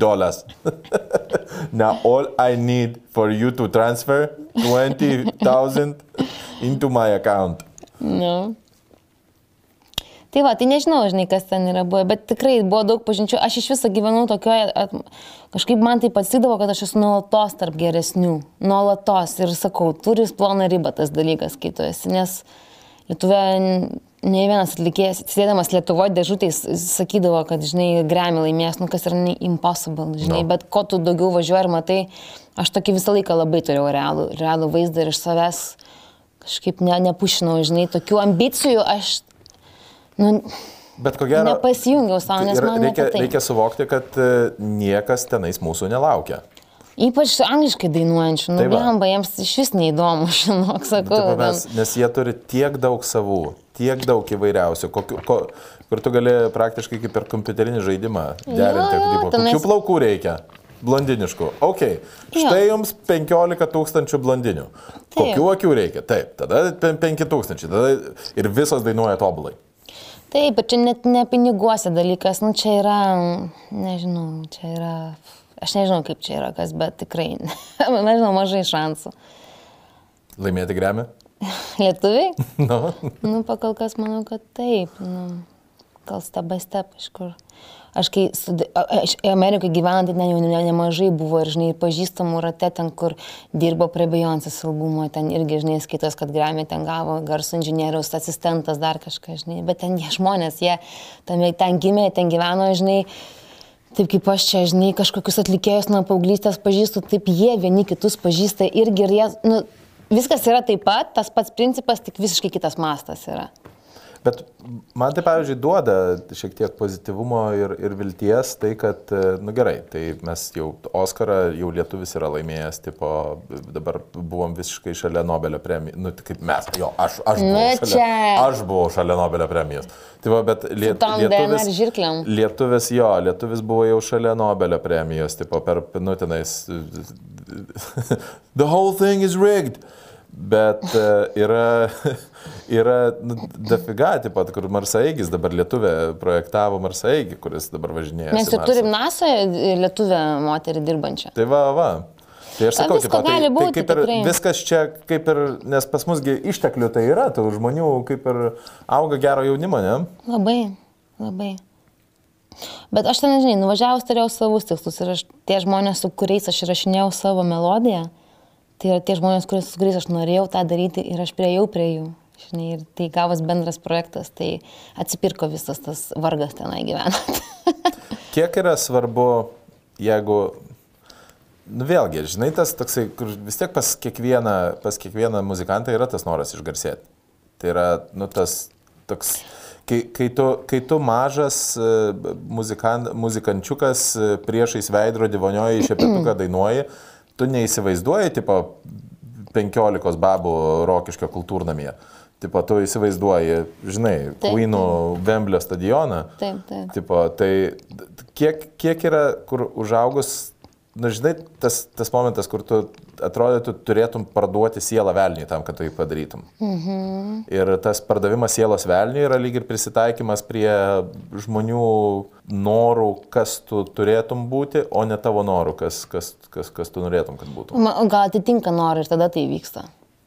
Now all I need for you to transfer 20,000 into my account. No. Tai va, tai nežinau, žinai, kas ten yra buvę, bet tikrai buvo daug pažinčių. Aš iš viso gyvenau tokioje, kažkaip man taip atsidavo, kad aš esu nuolatos tarp geresnių. Nuolatos. Ir sakau, turi ploną ribą tas dalykas, kai tu esi, nes Lietuvoje ne vienas atlikėjas, sėdamas Lietuvoje dėžutės, sakydavo, kad, žinai, Grammy laimės, kas yra impossible, žinai, bet ko tu daugiau važiuoji ir matai, aš tokį visą laiką labai turėjau realų vaizdą ir iš savęs kažkaip nepušinau, žinai, tokių ambicijų aš... Bet ko gero, nepasijungiau savo, nes man reikia suvokti, kad niekas tenais mūsų nelaukia. Ypač angliškai dainuojančių, blemba, jiems iš vis neįdomu, žinok, sakau. Nes jie turi tiek daug savų, tiek daug įvairiausių, kur tu gali praktiškai kaip per kompiuterinį žaidimą derinti. Kokių plaukų reikia? Blondiniškų. Ok, štai jums 15 000 blondinių. Kokių akių reikia? Taip, tada 5 000. Tada ir visos dainuoja tobulai. Taip, bet čia net ne piniguose dalykas, čia yra, nežinau, aš nežinau kaip čia yra kas, bet tikrai, nežinau, mažai šansų. Laimėti Grammy? Lietuviai? Nu, Pakol kas manau, kad taip. Gal step by step kažkur. Aš kai Amerikoje gyvenant, ten jau nemažai buvo ir, žinai, pažįstamų rate ten, kur dirbo prie Beyoncé's albumo, ten irgi, žinai, skaitos, kad Grammy ten gavo garso inžinieriaus asistentas, dar kažką, žinai, bet ten jie žmonės, jie ten gimė, ten gyveno, žinai, taip kaip aš čia, žinai, kažkokius atlikėjus nuo paauglystės pažįstu, taip jie vieni kitus pažįsta irgi ir jie, viskas yra taip pat, tas pats principas, tik visiškai kitas mastas yra. Bet man tai, pavyzdžiui, duoda šiek tiek pozityvumo ir vilties, tai kad, gerai, tai mes jau Oskarą, jau lietuvis yra laimėjęs, tipo, dabar buvom visiškai šalia Nobelio premijos, kaip mes, aš buvau šalia Nobelio premijos. Tai va, bet lietuvis buvo jau šalia Nobelio premijos, tipo, per, tenais, the whole thing is rigged. Bet yra dafiga, taip pat, kur Marsaeigis dabar lietuvė projektavo Marsaeigį, kuris dabar važinėja. Mes ir turim NASA lietuvę moterį dirbančią. Tai va. Tai aš sakau, tai viskas čia kaip ir, nes pas musgi išteklių tai yra, tų žmonių kaip ir auga gero jaunimo, ne? Labai. Bet aš ten, žinai, nuvažiavus turėjau savus tikslus ir tie žmonės, su kuriais aš įrašinėjau savo melodiją, tai yra tie žmonės, su kuriais aš norėjau tą daryti ir aš priejau prie jų. Žinai, ir tai gavas bendras projektas, tai atsipirko visas tas vargas tenai gyvenant. Kiek yra svarbu, jeigu, vėlgi, žinai, tas toksai, kur vis tiek pas kiekvieną muzikantą yra tas noras išgarsėti. Tai yra, tas toks, kai tu mažas muzikančiukas priešais veidrodį vonioji šepetuką dainuoji, tu neįsivaizduoji, tipo, 15 babų Rokiškio kultūrnamyje. Tipo, tu įsivaizduoji, žinai, Queen'ų Wemblio stadioną. Taip. Tipo, tai kiek yra, kur užaugus, žinai, tas momentas, kur tu atrodytų turėtum parduoti sielą velniui tam, kad tu jį padarytum. Ir tas pardavimas sielos velniui yra lyg ir prisitaikymas prie žmonių norų, kas tu turėtum būti, o ne tavo norų, kas tu norėtum, kad būtum. Gal atitinka norą ir tada tai vyksta.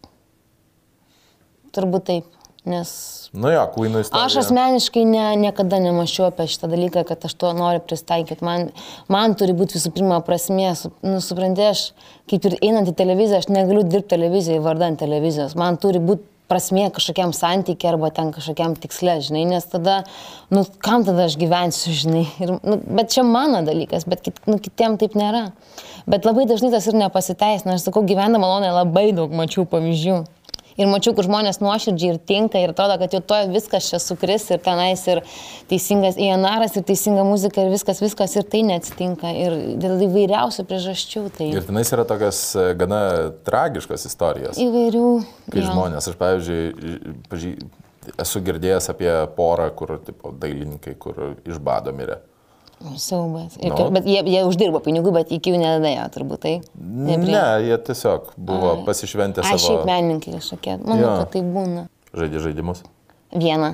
Turbūt taip, nes... Queen'ų istorija. Aš asmeniškai niekada nemačiau apie šitą dalyką, kad aš to noriu pristaikyti. Man turi būti visų pirma prasmė. Supranti, aš kaip ir einant į televiziją, aš negaliu dirbti televizijai vardant televizijos. Man turi būti prasmė kažkokiam santykiai arba ten kažkokiam tiksle, žinai, nes tada, kam tada aš gyvensiu, žinai. Bet čia mano dalykas, bet kitiem taip nėra. Bet labai dažnai tas ir nepasiteisina. Aš sakau, gyvendama Londone labai daug mačiau pavyzdžių. Ir mačiau, kur žmonės nuoširdžiai ir tinka ir atrodo, kad jau to viskas čia sukris ir tenais ir teisingas ENR'as ir teisinga muzika ir viskas ir tai neatsitinka ir dėl įvairiausių priežasčių. Tai... Ir tenais yra tokias gana tragiškos istorijos. Įvairių. Kai žmonės, aš pavyzdžiui, esu girdėjęs apie porą, kur dailininkai, kur iš bado mirė. Siaubas. Bet jie uždirbo pinigų, bet iki jų nedadėjo, turbūt tai. Ne, jie tiesiog buvo pasišventę savo... Aš šiaip menininkai kažkokie. Manau, kad tai būna. Žaidži žaidimus? Vieną.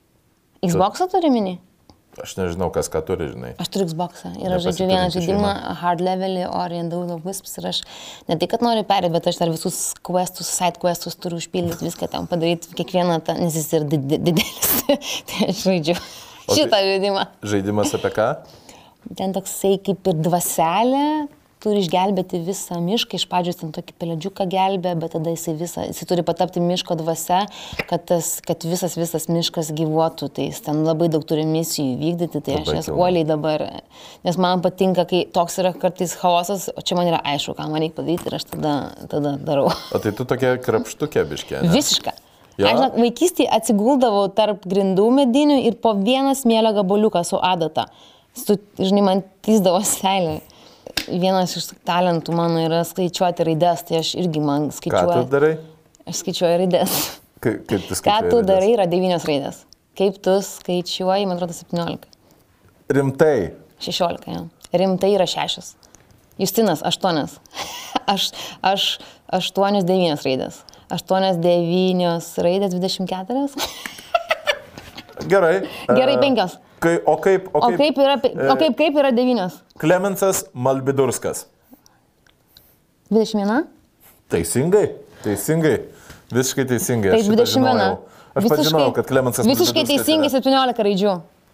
Xbox'ą turi mini? Aš nežinau, kas ką turi, žinai. Aš turiu Xbox'ą. Ir aš žaidžiu vieną žaidimą, Hard Levelį, Ori and the Will of Wisps. Ir aš ne tai, kad noriu perėti, bet aš dar visus questus, side questus turiu užpildyti, viską tam padaryti, kiekvieną tą, nes jis yra didelis. Tai aš žaidžiu šitą žaidimą. Žaidimas apie ką? Ten toksai kaip ir dvaselė, turi išgelbėti visą mišką, iš pradžių ten tokį pelėdžiuką gelbė, bet tada jisai turi patapti miško dvasia, kad visas miškas gyvuotų, tai jis ten labai daug turi misijų vykdyti, tai aš jas uoliai dabar, nes man patinka, kai toks yra kartais chaosas, o čia man yra aišku, ką man reikia padaryti ir aš tada darau. O tai tu tokia krapštukė biškė, ne? Visiška. Ja. Aš vaikystėje atsiguldavau tarp grindų medinių ir po vieną smėlio gabaliuką su adata. Žinai, man tysdavo seilė. Vienas iš talentų mano yra skaičiuoti raides, tai aš irgi man skaičiuoju. Ką tu darai? Aš skaičiuoju raides. Kaip tu skaičiuoji? Ką tu darai yra 9 raidės. Kaip tu skaičiuoji, man atrodo, 17. Rimtai? 16, ja. Rimtai yra 6. Justinas 8. Aš 8-9 raidės. 8-9 raidės 24. Gerai. Gerai 5. O kaip yra 9? Klemensas Malbidurskas. 21? Teisingai. Visiškai teisingai. Tai 21. Aš pats žinojau, kad Klemensas... Visiškai teisingai 17 raidžių.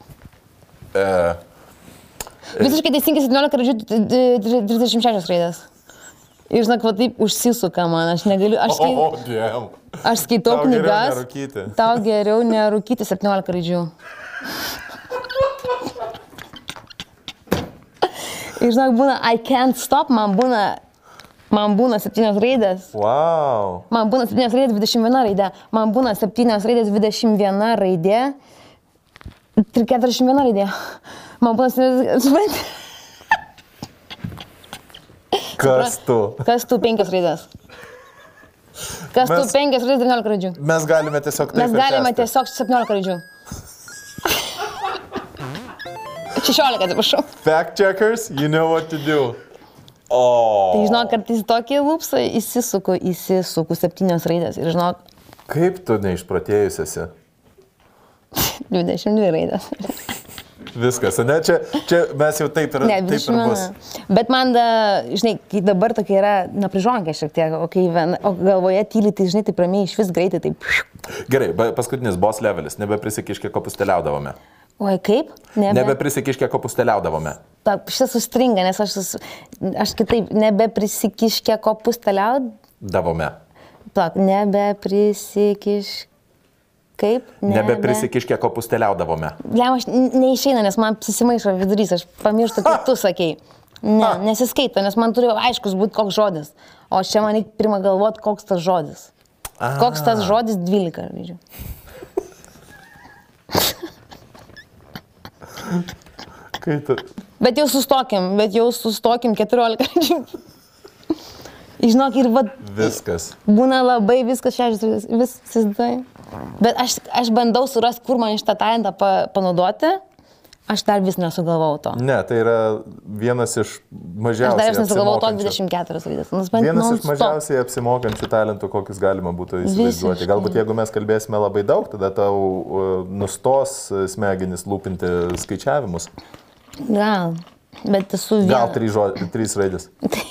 Visiškai teisingai 17 raidžių, 36 raidės. Ir žinok, va taip užsisuka man, aš negaliu... Aš skaitau knygas. Tau geriau nerūkyti 17 raidžių. Ir žinok, būna I can't stop, man būna 7 raidės. Wow. Man būna 7 raidės 21 raidė. Man būna 7 raidės 21 raidė. 41 raidė. Man būna 7... Kas tu? Kas tu 5 raidės? Kas tu 5 raidės 19 raidžių? Mes galime tiesiog taip. Mes galime tiesiog 17 raidžių. 16, atsiprašau. Fact checkers, you know what to do. Tai žinok, kartais tokį lūpsą įsisuku 7 raidės ir žinok... Kaip tu neišprotėjus esi? 22 raidės. Viskas, ne? Čia mes jau taip ir bus. Bet man, žinai, kai dabar tokia yra, prižonkė šiek tiek, o galvoje tyli, tai žinai, taip ramiai, iš vis greitai, taip. Gerai, paskutinis boss levelis, nebeprisikiškė kopusteliaudavome. Oi, kaip? Nebeprisikiškė kopusteliaudavome. Taip, šitas sustringa, nes aš kitaip, nebeprisikiškė kopusteliaudavome. Plak, nebeprisikiškė. Kaip? Nebeprisikiškė kopusteliaudavome. Lem, aš neišeina, nes man susimaišo vidurys, aš pamirštu, kaip tu sakei. Ne, nesiskaito, nes man turėjo aiškus būti koks žodis. O čia man reikia pirmą galvoti, koks tas žodis. Koks tas žodis 12 raidžių. Bet jau sustokim 14 raidžių. Žinok, ir va... Viskas. Būna labai viskas viskas. Bet aš bandau surasti, kur man šitą talentą panaudoti. Aš dar vis nesugalvau to. Ne, tai yra vienas iš mažiausiai apsimokančių. Aš dar vis nesugalvau to 24 raidės. Vienas iš mažiausiai apsimokančių talentų, kokius galima būtų įsivaizduoti. Galbūt jeigu mes kalbėsime labai daug, tada tau nustos smegenis lūpinti skaičiavimus. Gal, bet esu viena. Gal 3 raidės.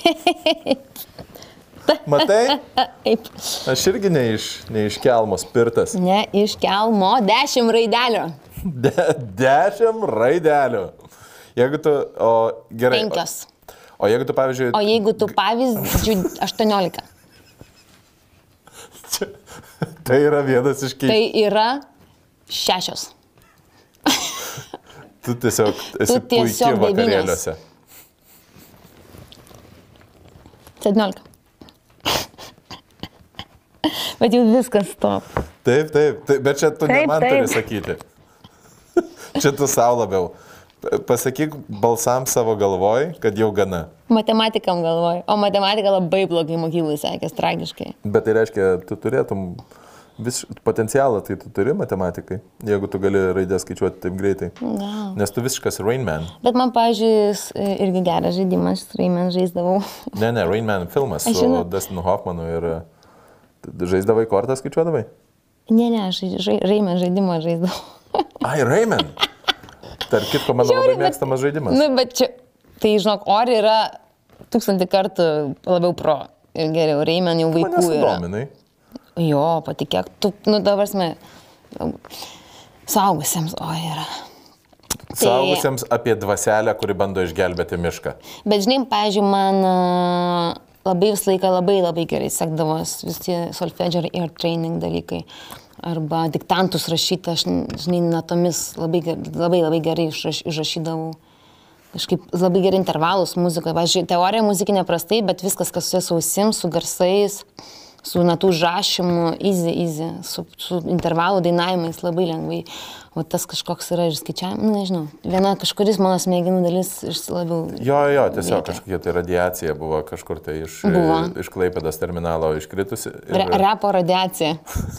Matai? Aš irgi ne iš kelmo spirtas. Ne iš kelmo, 10 raidelių. 10 raidelių. Jeigu tu, gerai. 5. O jeigu tu, pavyzdžiui... O jeigu tu, pavyzdžiui, 18. Tai yra vienas iš keistų. Tai yra 6. Tu tiesiog esi puikiai vakarėliuose. 17. Bet jau viskas stop. Taip, bet čia tu ne man turi sakyti. Čia tu savo labiau. Pasakyk balsam savo galvoj, kad jau gana. Matematikam galvoj. O matematika labai blogai mokyklai sekės, tragiškai. Bet tai reiškia, tu turėtum potencialą, tai tu turi matematikai, jeigu tu gali raidės skaičiuoti taip greitai. Gal. Nes tu visiškas Rain Man. Bet man, pavyzdžiui, irgi geras žaidimas, Rain Man žaisdavau. Ne, Rain Man filmas su Dustinu Hoffmanu ir žaisdavai kortą, skaičiuodavai? Ne, Rain Man žaidimą žaisdavau. Ai, Rain Man. Tarp kitko, mano labai mėgstamas žaidimas. Nu, bet čia, tai žinok, Ori yra 1000 kartų labiau pro ir geriau, Rain Man jau vaikų yra. Dominai. Jo, patikėk, tu, dabar sme, suaugusiems, yra. Suaugusiems apie dvaselę, kuri bando išgelbėti mišką. Bet žinai, pavyzdžiui, man labai visą laiką labai gerai sekdavos visi solfedžio ir training dalykai. Arba diktantus rašyti, aš, žinai, natomis labai gerai užrašydavau. Kažkaip labai gerai intervalus muzikoje. Pavyzdžiui, teorija muzikinė prastai, bet viskas, kas su ausim, su garsais, su natų užrašymu, easy, su intervalų dainavimais labai lengvai. O tas kažkoks yra ir skaičiavimas, nežinau. Viena kažkuris mano smegenų dalis labiau... Jo, tiesiog kažkokia tai radiacija buvo kažkur tai iš Klaipėdos terminalo iškritusi. Repo radiacija.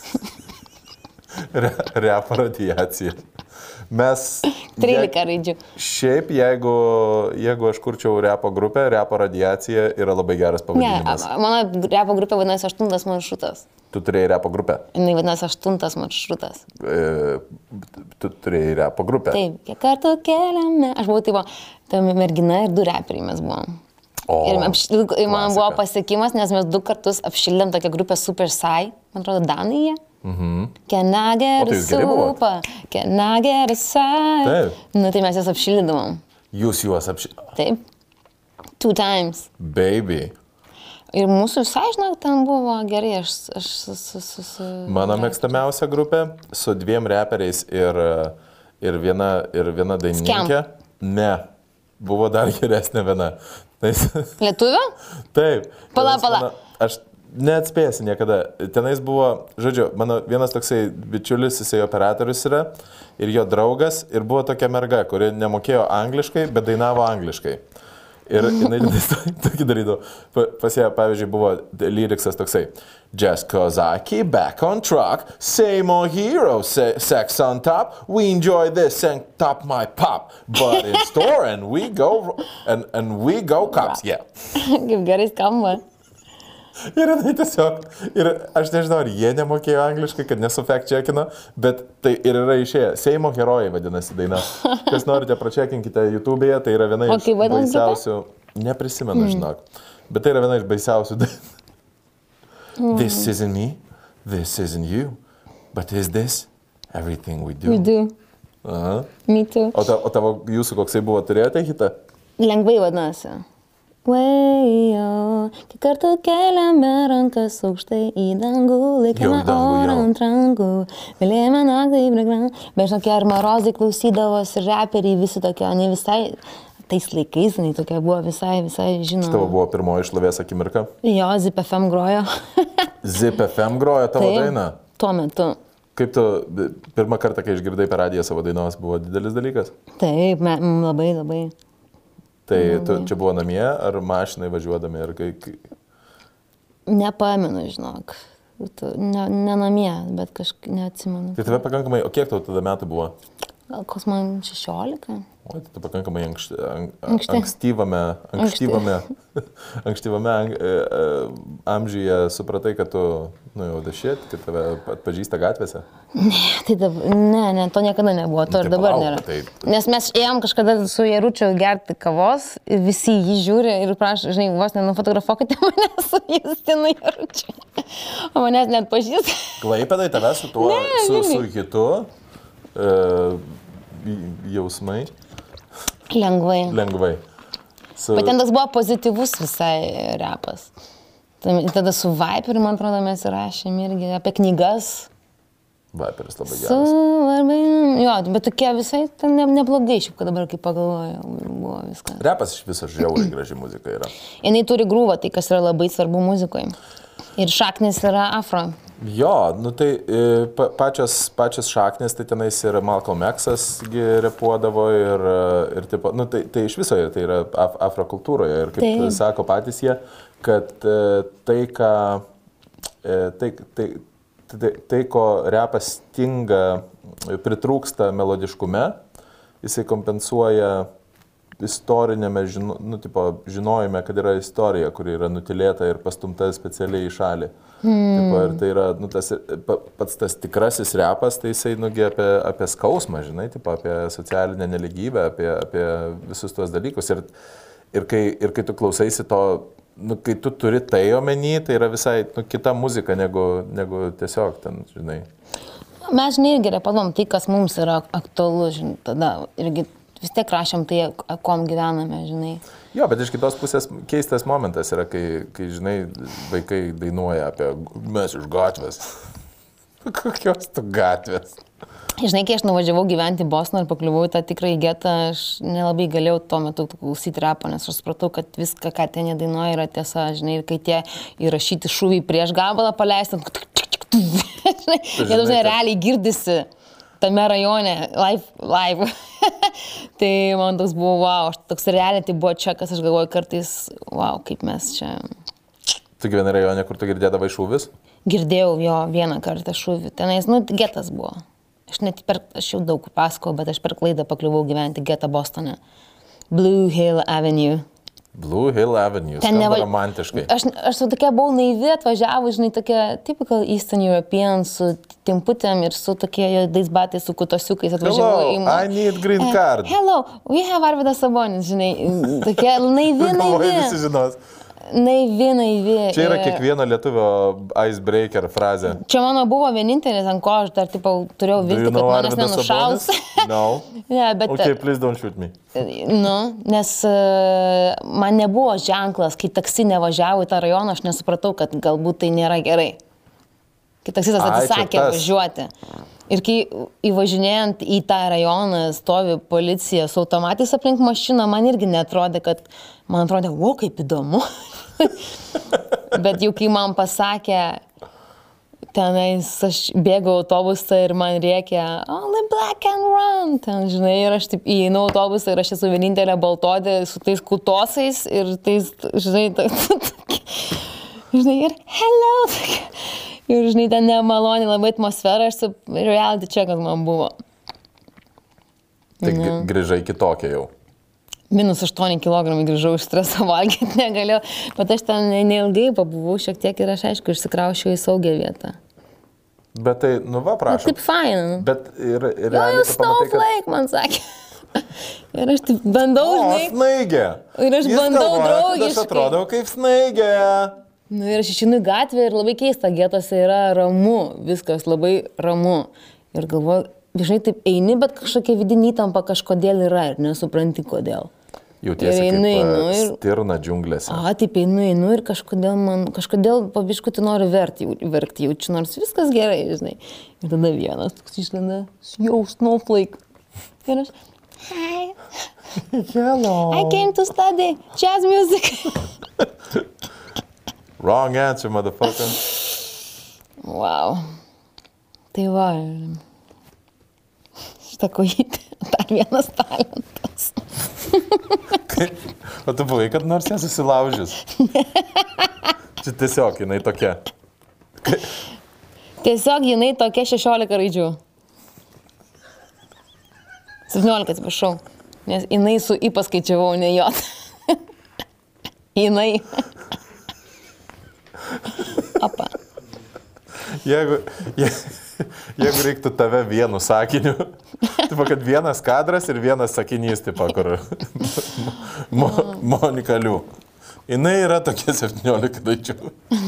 Repo radiacija. Mes... 13 raidžių. Šiaip, jeigu aš kurčiau repo grupę, repo radiacija yra labai geras pavadinimas. Ne, mano repo grupė vadinasi 8 maršrutas. Tu turėjai repo grupę? Jinai vadinasi 8 maršrutas. Tu turėjai repo grupę? Taip, kiek kartų keliame. Aš buvau tai mergina ir 2 reperiai mes buvom. Ir man buvo pasiekimas, nes mes 2 kartus apšildėm tokią grupę Super Sai, man atrodo, Danija. Can I get a super, can I get a Sai. Taip. Nu, tai mes jas apšildydavom. Jūs juos apšildėte. Taip. 2 times. Baby. Ir mūsų visai, žinok, ten buvo gerai, Mano mėgstamiausia grupė su 2 reperiais ir viena dainininkė. Ne, buvo dar geresnė viena. Lietuvio? Taip. Pala. Aš neatspėsiu niekada. Tenais buvo, žodžiu, mano vienas toksai bičiulis, jisai operatorius yra ir jo draugas ir buvo tokia merga, kuri nemokėjo angliškai, bet dainavo angliškai. Ir jinai tokį darydavo. Pas ją, pavyzdžiui, buvo lyriksas toksai. Just cause I keep back on track, same old hero, sex on top, we enjoy this and top my pop, but in store and we go cops, yeah. Kaip gerai skamba. Ir jinai tiesiog, ir aš nežinau, ar jie nemokėjo angliškai, kad nesu fact-checkino, bet tai ir yra išėję. Seimo herojai vadinasi daina. Kas norite, pračekinkite YouTube'e, tai yra viena iš baisiausių, neprisimenu, žinok, bet tai yra viena iš baisiausių dainų. This isn't me, this isn't you, but is this everything we do? We do. Aha. Me too. O tavo, jūsų koksai buvo, turėjote hitą? Lengvai vadinasi. Vajo, kai kartu keliame rankas aukštai į dangų, laikėme orą ant rankų, vėlėjame naktį į bregną. Bet žinok, ar Marozai klausydavosi, reperiai visi tokie, ne visai, tais laikais, ne tokia buvo visai žinoma. Tavo buvo pirmoji šlovės akimirka? Jo, Zip FM grojo. Zip FM grojo tavo dainą? Tuo metu. Kaip tu pirmą kartą, kai išgirdai per radiją savo dainos, buvo didelis dalykas? Taip, labai. Tai tu čia buvo namie, ar mašinai važiuodami, ar kai... Nepamenu, žinok. Ne namie, bet kažkaip neatsimenu. Tai tave pakankamai, o kiek tau tada metų buvo? Gal koks man 16? O, tai tu pakankamai ankstyvame amžiuje supratai, kad tu, jau dešėt, kad tave atpažįsta gatvėse? Ne, to niekada nebuvo, to ir dabar nėra. Nes mes ėjom kažkada su Jaručiu gerti kavos, visi jį žiūri ir prašo, žinai, vos nenufotografuokite mane su Justinu Jaručiu. O manęs net pažįsta. Klaipėdai tave su tuo, su hitu, jausmai? Lengvai. Bet ten tas buvo pozityvus visai repas. Tada su Viperiu, man atrodo, mes įrašėm irgi apie knygas. Viperis labai geras. Jo, bet tokie visai ten neblogai, šiaip, kad dabar kaip pagalvoju, buvo viskas. Repas iš viso žiauriai graži muzika yra. Jinai turi grūvą, tai kas yra labai svarbu muzikoje. Ir šaknis yra afro. Jo, nu tai pačios šaknis, tai tenais ir Malcolm X'as repuodavo ir tipo, nu tai iš viso tai yra afrokultūroje ir kaip sako patys jie, kad tai ko repas stinga, pritrūksta melodiškume, jisai kompensuoja istorinėme žinojime, kad yra istorija, kuri yra nutilėta ir pastumta specialiai į šalį. Tipo, ir tai yra, pats tas tikrasis repas, tai jisai apie skausmą, žinai, tipo, apie socialinę neligybę, apie visus tuos dalykus. Ir kai tu klausaisi to, kai tu turi tai omeny, tai yra visai kita muzika negu tiesiog ten, žinai. Mes, žinai, irgi repavom tai, kas mums yra aktualu, žinai, tada irgi vis tiek rašėm tai, kom gyvename, žinai. Jo, bet iš kitos pusės keistas momentas yra, kai žinai, vaikai dainuoja apie mes iš gatvės. Kokios tu gatvės? Žinai, kai aš nuvažiavau gyventi į Bostoną ir pakliuvau į tą tikrąjį getą, aš nelabai galėjau tuo metu klausyti rapą, nes aš supratau, kad viską, ką ten dainuoja, yra tiesa, žinai, ir kai tie įrašyti šūviai prieš gabalą paleistant, žinai, jie dažnai realiai girdisi tame rajone, live. Tai man toks buvo, wow, toks realiai tai buvo čia, kas aš galvoju kartais, wow, kaip mes čia. Tu gyveni rajone, kur tu girdėdavai šūvis? Girdėjau jo vieną kartą šūvį, tenais, getas buvo. Aš jau daug pasakau, bet aš per klaidą pakliuvau gyventi getą Bostone. Blue Hill Avenue. Blue Hill Avenue, skamba romantiškai. Aš tokia buvau naivi, atvažiavau, žinai, tokia typical Eastern European, su timputėm ir su tokie juodais batais, su kutosiukais atvažiavau. Hello, I need green card. Hello, we have Arvidas Sabonis, žinai, tokia naivi. Visi žinos. Naivi. Čia yra kiekvieno lietuvio icebreaker frazė. Čia mano buvo vienintelis, ant ko aš dar turėjau vilti, kad manęs nenušaus. No. Yeah, bet, okay, please don't shoot me. Nes man nebuvo ženklas, kai taksi nevažiavo į tą rajoną, aš nesupratau, kad galbūt tai nėra gerai. Kai taksistas atsisakė važiuoti. Ir kai įvažinėjant į tą rajoną stovi policija su automatais aplink mašiną, man irgi netrodė, kad man atrodė, kaip įdomu. Bet jau kai man pasakė, tenais aš bėgau autobusą ir man rėkė, only black and run, ten, žinai, ir aš taip įeinu autobusą ir aš esu vienintelė baltodė su tais kutosais ir tais, žinai, žinai, ir hello. Ir, žinai, ten nemalonė labai atmosfera, aš su reality checkas man buvo. Tai grįžai kitokia jau. -8 kg grįžau iš streso, valgyti negalėjau, bet aš ten neilgai pabuvau šiek tiek ir aš, aišku, išsikraušiau į saugią vietą. Bet tai, prašau. Taip fain. Bet ir realiai tu pamatai, snowflake, man sakė. Ir aš taip bandau, žinai. Snaigė. Ir aš bandau draugiškai. Aš atrodau kaip snaigė. Ir aš išeinu į gatvę ir labai keista, getose yra ramu, viskas labai ramu. Ir galvoju, žinai, taip eini, bet kažkokia vidinė įtampa kažkodėl yra ir nesupranti kodėl. Jautiesi kaip stirna džiunglėse. Taip einu ir kažkodėl pabiškutį noriu verkti, jaučiu, nors viskas gerai, žinai. Ir tada vienas toks išlenda, snowflake. Ir aš, hi. Hello. I came to study jazz music. Wrong answer, motherfucker. Wow. Tai va. Šitą kojytę. Dar vienas talentas. O tu buvai, kad nors ją susilaužys? Čia tiesiog jinai tokia. Tiesiog jinai tokia 16 raidžių. 17, atsiprašau. Nes jinai su I paskaičiavau, ne J. Jinai. Apa. Jeigu reiktų tave vienu sakiniu, tipo, kad vienas kadras ir vienas sakinys, tipo, kur Monika Liu. Jinai yra tokia 17 raidžių.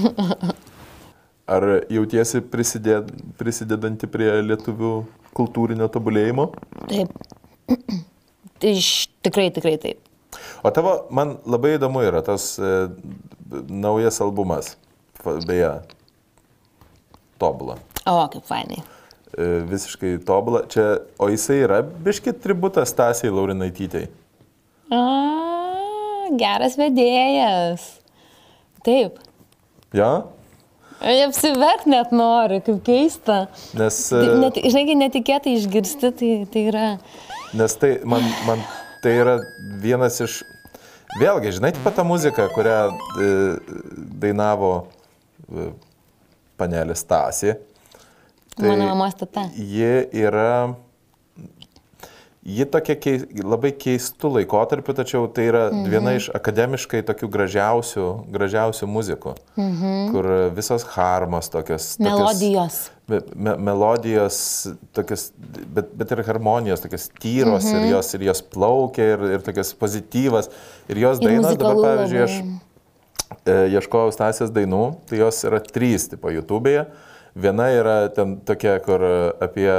Ar jautiesi prisidedanti prie lietuvių kultūrinio tobulėjimo? Taip. Tai tikrai taip. O tavo, man labai įdomu yra tas naujas albumas, beje, tobula. Kaip fainai. Visiškai tobula. O jisai yra biški tributas Stasiai Laurinaitytei. Geras vedėjas. Taip. Ja? Apsiverk net nori, kaip keista. Nes... Žinai, netikėtai išgirsti, tai yra... Nes tai, man tai yra vienas iš... Vėlgi, žinai, taip pat ta muzika, kurią dainavo panelė Stasė. Tai mano mamos teta. Ji tokia labai keistų laikotarpių, tačiau tai yra viena iš akademiškai tokių gražiausių muzikų, kur visos harmos tokios... Melodijos. Melodijos tokios, bet ir harmonijos tokios tyros ir jos plaukia ir tokios pozityvas. Ir jos dainos, dabar pavyzdžiui, aš ieškojau Stasės dainų, tai jos yra 3 tipo YouTube'e. Viena yra ten tokia, kur apie...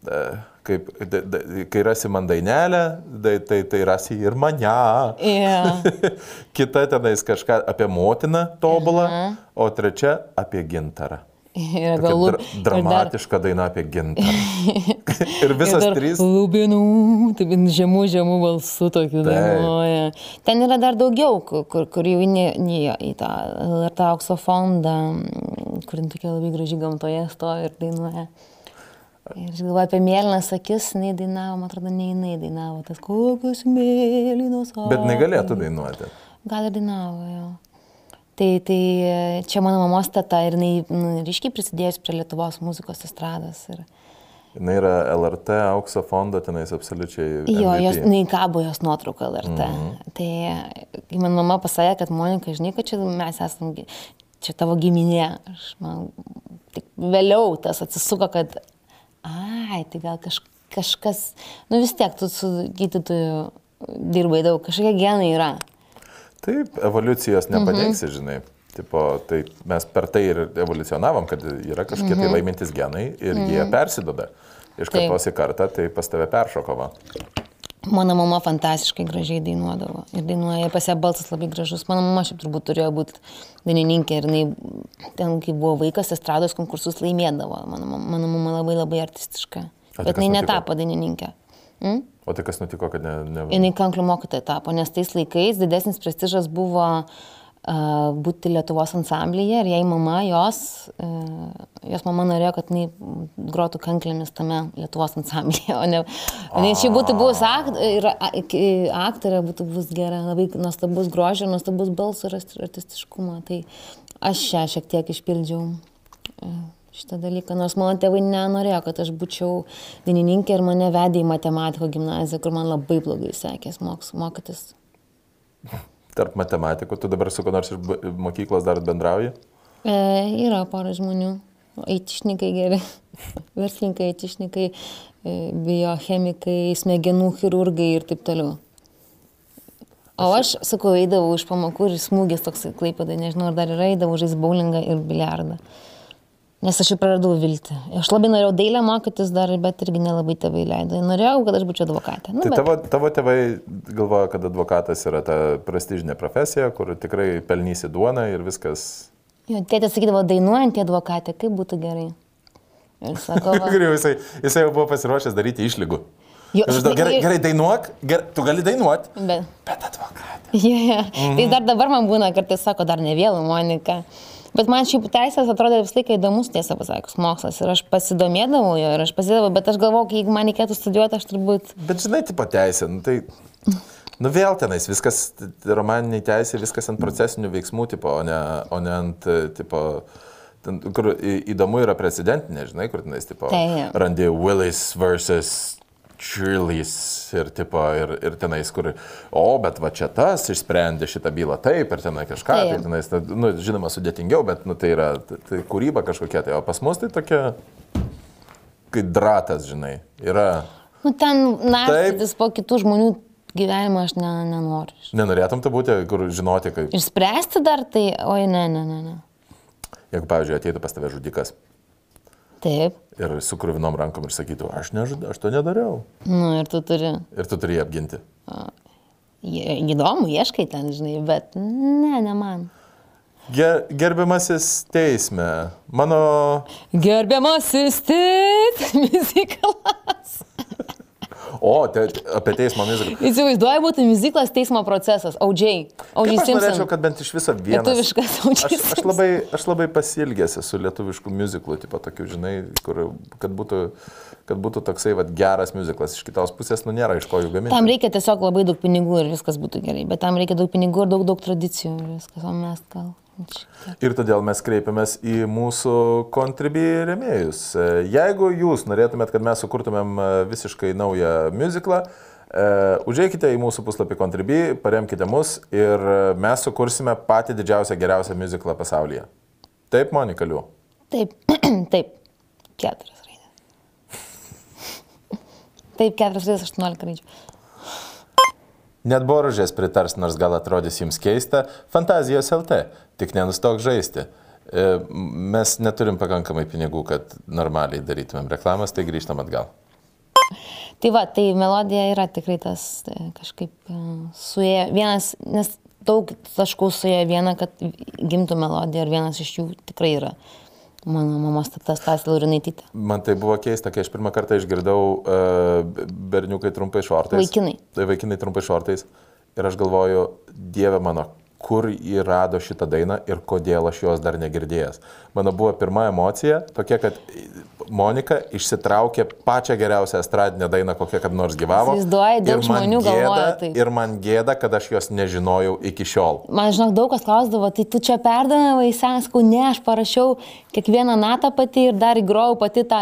kai rasi man dainelę, tai rasi ir mane. Yeah. Kita tenais kažką apie motiną tobulą, o trečia apie gintarą. Dramatiška daina apie gintarą. Ir visas 3. Lūbinų, taip žemų balsų tokių dainuoja. Ten yra dar daugiau, kur jau į tą LRT aukso fondą, kur tokia labai graži gamtoje stovi ir dainuoja. Ir aš galvoju apie mėlynas akis, jinai dainavo, man atrodo, ne jinai dainavo, tas kokios mėlynos akis. Bet negalėtų dainuoti. Gal ir dainavo, jo. Tai čia mano mamos teta ir jinai ryškiai prisidėjus prie Lietuvos muzikos estrados. Jis yra LRT aukso fondo, tenais absoliučiai. Jo, MVP. neįkabo jos nuotrauką LRT. Tai kai man mama pasakė, kad Monika, žinai, kad čia mes esam, čia tavo giminė. Tik vėliau tas atsisuko, kad tai gal kažkas, nu vis tiek tu su gydytoju dirbai daug, kažkokie genai yra. Taip, evoliucijos nepaneigsi, žinai. Tipo, tai mes per tai ir evoliucionavom, kad yra kažkokie tai laimintis genai ir jie persidoda. Iš kartos į kartą, tai pas tave peršokova. Mano mama fantastiškai gražiai dainuodavo. Ir dainuoja, pas ją balsas labai gražus. Mano mama šiaip turbūt turėjo būti dainininkė ir jinai ten, kai buvo vaikas, estrados konkursus laimėdavo. Mano mama labai labai artistiška. Bet jinai netapo dainininkė. O tai kas nutiko, kad ne... Jinai kanklių mokytoja tapo, nes tais laikais didesnis prestižas buvo būti Lietuvos ansamblyje ir jei mama jos mama norėjo, kad jinai grotų kanklėmis tame Lietuvos ansamblyje, o ne... Jinai čia būtų buvus aktorė, būtų buvus gera, labai nuostabus grožio, nuostabus balso ir artistiškumo. Tai aš šiek tiek išpildžiau šitą dalyką, nors mano tėvai nenorėjo, kad aš būčiau dainininkė ir mane vedė į matematiko gimnaziją, kur man labai blogai sekės mokytis. Tarp matematikų, tu dabar su kuo nors iš mokyklos dar bendrauji? Yra pora žmonių, aitišnikai geri, verslininkai, aitišnikai, biochemikai, smegenų chirurgai ir taip toliau. O aš, sakau, eidavau iš pamokų ir smūgis toks Klaipėdai, nežinau, ar dar yra, eidavau žaisti boulingą ir biliardą. Nes aš jau praradau viltį. Aš labai norėjau dailę mokytis dar, bet irgi nelabai tėvai leido. Norėjau, kad aš būčiau advokatė. Tai tavo tėvai galvoja, kad advokatas yra ta prestižinė profesija, kur tikrai pelnysi duoną ir viskas. Jo, tėtė sakydavo, dainuojant advokatė, kaip būtų gerai. Ir sako, jisai jau buvo pasiruošęs daryti išlygų. Gerai dainuok, tu gali dainuoti, bet advokatė. Tai dar dabar man būna, kartais sako, dar ne vėlu, Monika. Bet man šiaip teisės atrodė visą laiką įdomus, tiesą pasakius, mokslas. Ir aš pasidomėdavau jo, ir aš pasidavau, bet aš galvoju, jeigu man reikėtų studijuoti, aš turbūt... Bet žinai, tipo teisė, tai... vėl tenais, viskas, romaniniai teisė, viskas ant procesinių veiksmų, tipo, o ne ant, tipo... Ten, kur įdomu yra precedentinė, žinai, kur tenais, tipo, randi Willis versus... Čirlys ir tenais, kur, bet va čia tas išsprendė šitą bylą taip ir tenai kažką, tai tenais, žinoma, sudėtingiau, bet tai yra kūryba kažkokia, tai o pas mus tai tokia, kaip dratas, žinai, yra. Ten narstytis po kitų žmonių gyvenimą aš nenoriu. Nenorėtum tai būti, kur žinoti, kaip... Išspręsti dar tai, oi, ne. Jeigu, pavyzdžiui, ateitų pas tave žudikas. Taip. Ir su kruvinom rankom ir sakytų, aš to nedariau. Ir tu turi. Ir tu turi jį apginti. Įdomu, ieškai ten, žinai, bet ne man. Gerbiamasis teisme, mano... Gerbiamasis muzikalas. Apie teismo muziką. Įsivaizduoju, būtų muziklas teismo procesas, O.J. Simpson. Aš norėčiau, kad bent iš viso vienas. Lietuviškas O.J. Simpson. Aš labai pasilgęs su lietuvišku muziklu, tipo tokiu, žinai, kad būtų toksai geras muziklas. Iš kitos pusės, nėra iš ko jų gaminti. Tam reikia tiesiog labai daug pinigų ir viskas būtų gerai, bet tam reikia daug pinigų ir daug tradicijų ir viskas, o mes gal... Ir todėl mes kreipiamės į mūsų Contribui rėmėjus. Jeigu jūs norėtumėt, kad mes sukurtumėm visiškai naują muziklą, užeikite į mūsų puslapį Contribui, paremkite mus ir mes sukursime patį didžiausią, geriausią muziklą pasaulyje. Taip, Monika Liu? Taip. 4 raidės. Taip, 4 raidės, 18 raidžių. Net Boružės pritars, nors gal atrodys jums keista, Fantazijos LT, tik nenustok žaisti. Mes neturim pakankamai pinigų, kad normaliai darytumėm reklamas, tai grįžtam atgal. Tai melodija yra tikrai tas kažkaip suėjo vienas, nes daug taškų suėjo vieną, kad gimtų melodija ir vienas iš jų tikrai yra. Mano mamos tas Stasė Laurinaitytė. Man tai buvo keista, kai aš pirmą kartą išgirdau berniukai trumpai šortais. Vaikinai trumpai šortais. Ir aš galvoju, Dieve mano, kur įrado šitą dainą ir kodėl aš jos dar negirdėjęs. Mano buvo pirma emocija tokia, kad Monika išsitraukė pačią geriausią estradinę dainą, kokią kad nors gyvavo. Įsivaizduoji, daug žmonių galvoja taip. Ir man gėda, kad aš jos nežinojau iki šiol. Man, žinok, daug kas klausdavo, tai tu čia perdavai, sakau, ne, aš parašiau kiekvieną natą pati ir dar įgrojau pati tą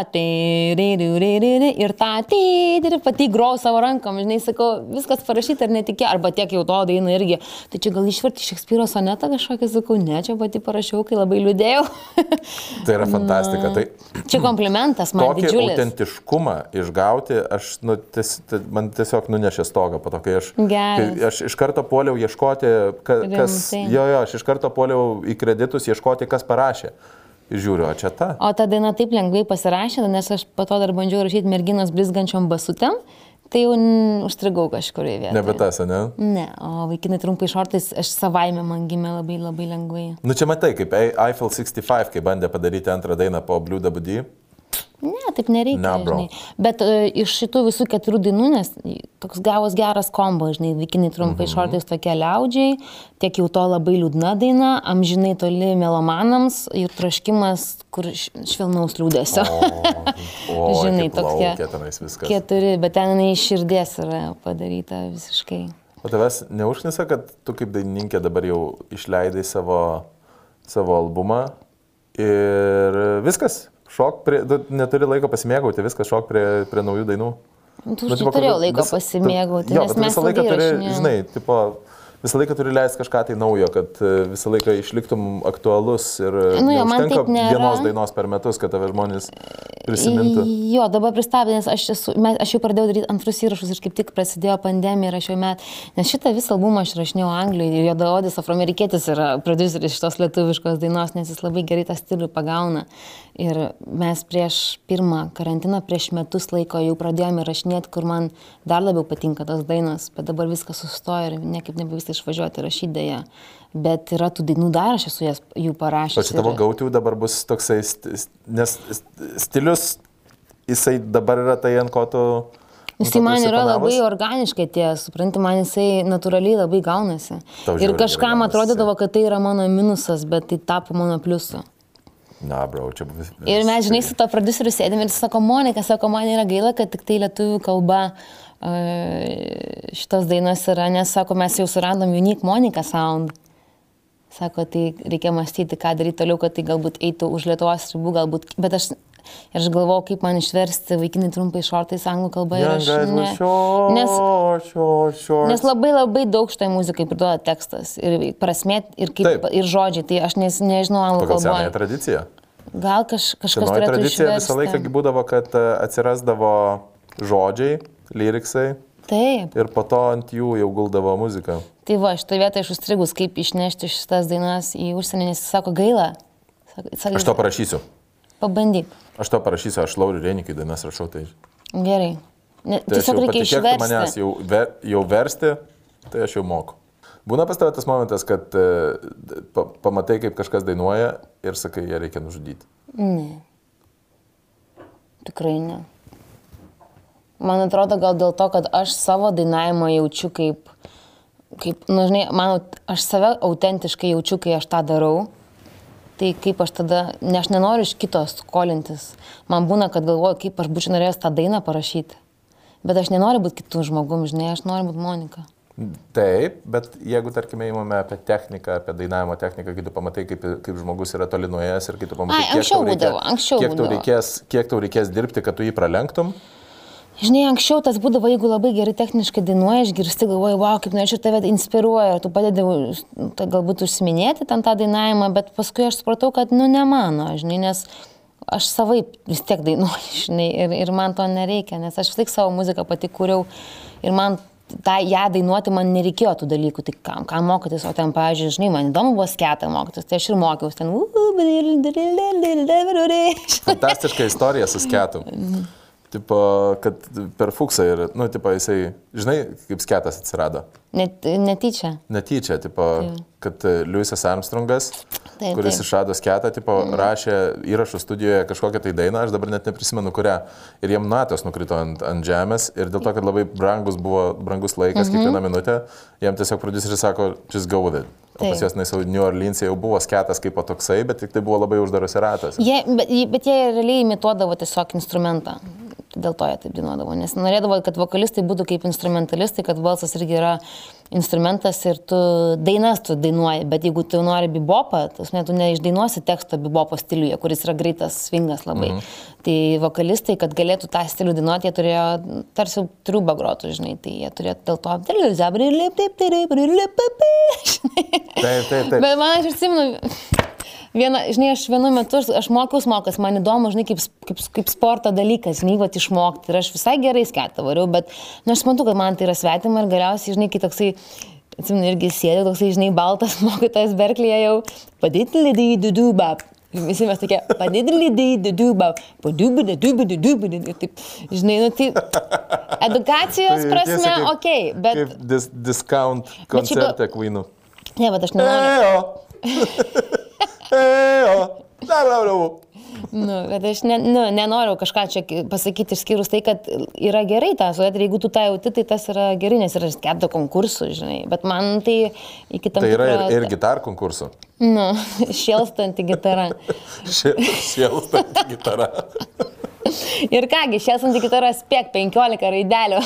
ir tą pati įgrojau savo rankom, žinai, sakau, viskas parašyta ir netikė, arba tiek jau to daina irgi. Tai čia gal išverti Šekspyro sonetą kažkokį, sakau, ne, čia pati parašiau, kai labai liūdėjau. Tai yra fantastika. Tai čia komplimentas man tokį didžiulis. autentiškumą išgauti, man tiesiog nunešė stogą po to, kai aš iš karto puoliau ieškoti, aš iš karto puoliau į kreditus ieškoti, kas parašė. Ir žiūriu, o čia ta. O ta daina taip lengvai pasirašė, nes aš po to dar bandžiau rašyti merginos blizgančiom basutėm. Tai jau užstrigau kažkurioje vietoje. Nebe tas, ne? Ne, o vaikinai trumpai šortais, aš savaime man gimė labai labai lengvai. Nu čia matai, kaip Eiffel 65, kai bandė padaryti antrą dainą po Blue WD. Ne, taip nereikia, žinai. Bet iš šitų visų 4 dainų, nes toks gavos geras kombo, žinai, vaikinai trumpai šortais tokie liaudžiai, tiek jau to labai liūdna daina, amžinai toli melomanams ir troškimas, kur švelnaus liūdesio. Žinai, tokie 4, bet ten iš širdies yra padaryta visiškai. O tavęs neužknisa, kad tu kaip dainininkė dabar jau išleidai savo albumą ir viskas? Neturi laiko pasimėgauti, viskas šok prie naujų dainų. Tu turėjau laiko pasimėgauti, nes mes visą laiką turi, žinai, visą laiką turi leisti kažką tai naujo, kad visą laiką išliktum aktualus ir neužtenka vienos dainos per metus, kad tave žmonės prisimintų. Jo, dabar pristabdė, nes aš jau pradėjau daryti antrus įrašus ir kaip tik prasidėjo pandemija ir aš jau nes šitą visą albumą aš rašinėjau Anglijoje ir Juodaodis afroamerikietis yra prodiuseris šitos lietuviškos dainos, nes jis labai gerai tą stilių pagauna. Ir mes prieš pirmą karantiną, prieš metus laiko jau pradėjome rašinėti, kur man dar labiau patinka tos dainos, bet dabar viskas sustoja ir niekaip nebevyksta išvažiuoti rašydėje. Bet yra tų dainų dar, aš esu jų parašęs. O čia tavo gautų dabar bus toksai, nes stilius, jisai dabar yra tai, ant ko tu... Jisai man yra labai organiškai tie, supranti, man jisai natūraliai labai gaunasi. Ir kažkam atrodydavo, kad tai yra mano minusas, bet tai tapo mano pliusu. Na, bro, čia bus... Ir mes, žinai, su to prodiuseriu sėdėm ir jis sako, Monika, man yra gaila, kad tik tai lietuvių kalba šitos dainos yra, nes, sako, mes jau suradom Unique Monica Sound. Sako, tai reikia mąstyti, ką daryti toliau, kad tai galbūt eitų už Lietuvos ribų, galbūt, bet aš galvojau, kaip man išversti vaikinai trumpai šortais anglų kalbą ir nes labai labai daug šitai muzikai priduoda tekstas ir prasmė ir žodžiai, tai aš nežinau anglų kalbą. Pagal senąją tradiciją. Gal kažkas turėtų išversti. Tradicija visą laiką būdavo, kad atsirasdavo žodžiai, lyriksai. Taip. Ir po to ant jų jau guldavo muzika. Tai va, šitą vietą aš užstrigus, kaip išnešti šitas dainas į užsienį, nes jis sako, gaila. Aš to parašysiu. Pabandyk. Aš to parašysiu, aš Lauriui Reinikiui dainas rašau, tai... Gerai. Tiesiog reikia išversti. Manęs jau versti, tai aš jau moku. Būna pas tave tas momentas, kad pamatai, kaip kažkas dainuoja ir sakai, ją reikia nužudyti. Ne. Tikrai ne. Man atrodo gal dėl to, kad aš savo dainavimą jaučiu kaip žinai, aš save autentiškai jaučiu, kai aš tą darau. Tai kaip aš tada, ne aš nenoriu iš kitos skolintis. Man būna, kad galvoju, kaip aš būčiau norėjęs tą dainą parašyti. Bet aš nenoriu būti kitų žmogum, žinai, aš noriu būti Monika. Taip, bet jeigu, tarkime, įmame apie techniką, apie dainavimo techniką, kai tu pamatai, kaip žmogus yra toli nuėjęs ir kai tu pamatai, kiek tau reikės dirbti, kad tu jį pralenktum. Žinai, anksčiau tas būdavo, jeigu labai gerai techniškai dainuoji, išgirsti, galvoji, wow, kaip norėčiau tave inspiruoja, ir tu padedi galbūt užsiminėti ten tą dainavimą, bet paskui aš supratau, kad, ne mano, žinai, nes aš savaip vis tiek dainuoju, žinai, ir man to nereikia, nes aš vis tiek savo muziką pati kūriau ir man ją dainuoti man nereikėjo tų dalykų, tai kam mokytis, o ten, pavyzdžiui, žinai, man įdomu buvo sketą mokytis, tai aš ir mokiausi ten. Fantastiška istorija su sketu. tipo, kad per Fuksą ir, nu, tipo, jisai, žinai, kaip sketas atsirado. Netyčia. Netyčia, tipo, kad Louisas Armstrongas, Taip, kuris taip. išrado sketą, tipo, rašė įrašų studijoje kažkokią tai dainą, aš dabar net neprisimenu kurią. Ir jiem natos nukrito ant žemės ir dėl to, kad labai brangus laikas, kiekvieną minutę, jiem tiesiog prodiuseris sako, just go with it. O pas juos nesau New Orleans jau buvo sketas kaip toksai, bet tik tai buvo labai uždaras ratas. Bet jie realiai imituodavo tiesiog instrumentą. Dėl to jie taip dainuodavo, nes norėdavo, kad vokalistai būtų kaip instrumentalistai, kad balsas irgi yra instrumentas ir tu dainuoji, bet jeigu tu nori bebopą, tu neišdainuosi teksto bebopo stiliuje, kuris yra greitas svingas labai. Tai vokalistai, kad galėtų tą stilių dainuoti, jie turėjo tarsi triūbą grotų, žinai, tai jie turėjo dėl to. Taip. Bet man aš atsimenu, žinai, aš vienu metu, aš mokiausi, man įdomu, žinai, kaip sporto dalykas, žinai, vat išmokti. Ir aš visai gerai sketą variau, bet, nu, aš suprantu, kad man tai yra svetima ir galiausiai, žinai, kai toksai, atsimenu, irgi sėdė, toksai, žinai, baltas mokytojas Berklyje jau, padidlidai-dudubab. Visi mes tokie, padidlidai-dudubab, padubidai-dubidai-dubidai. Ir taip, žinai, nu, tai edukacijos prasme, okei, bet... Kaip discount koncerte Queen'ų. Ne, bet aš nenoriu. Bet aš nenoriu kažką čia pasakyti išskyrus tai, kad yra gerai tas, ir jeigu tu tą jauti, tai tas yra gerai, nes yra sketą konkursų, žinai, bet man tai iki tam tikro... Tai yra ir gitar konkursų. Nu, šėlstanti gitara. Šėlstanti gitara. Ir kągi, šėlstanti gitara spėk 15 raidelių.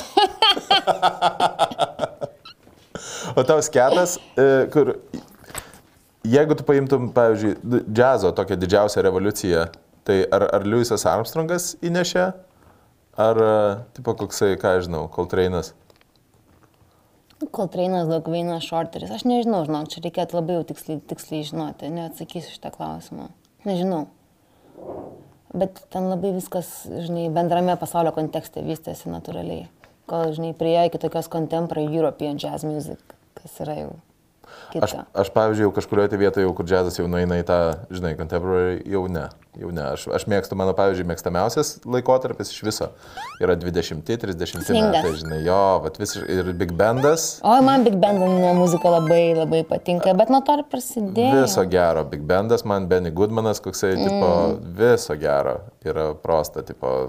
O tau sketas, kur... Jeigu tu paimtum, pavyzdžiui, džiazo tokią didžiausią revoliuciją, tai ar Louisas Armstrongas įnešė, ar, tipo, koksai, ką aš žinau, Coltrane'as? Coltrane'as, Dogvainas, Shorteris, aš nežinau, žinok, čia reikėtų labai jau tiksliai žinoti, neatsakysiu šitą klausimą. Nežinau. Bet ten labai viskas, žinai, bendrame pasaulio kontekste vystėsi natūraliai. Kol, žinai, priejo iki tokios contemporary European jazz music, kas yra jau... Aš pavyzdžiui, jau kažkurioje vietoje, kur džiazas jau nueina į tą, žinai, contemporary, jau ne. Aš mėgstu, mano, pavyzdžiui, mėgstamiausias laikotarpis iš viso yra 20-30 metai, žinai, jo, bet ir Big Bandas. O, man Big Bando muzika labai patinka, bet nuo to ir prasidėjo. Viso gero, Big Bandas, man Benny Goodmanas, koksai, tipo, viso gero yra prosta, tipo,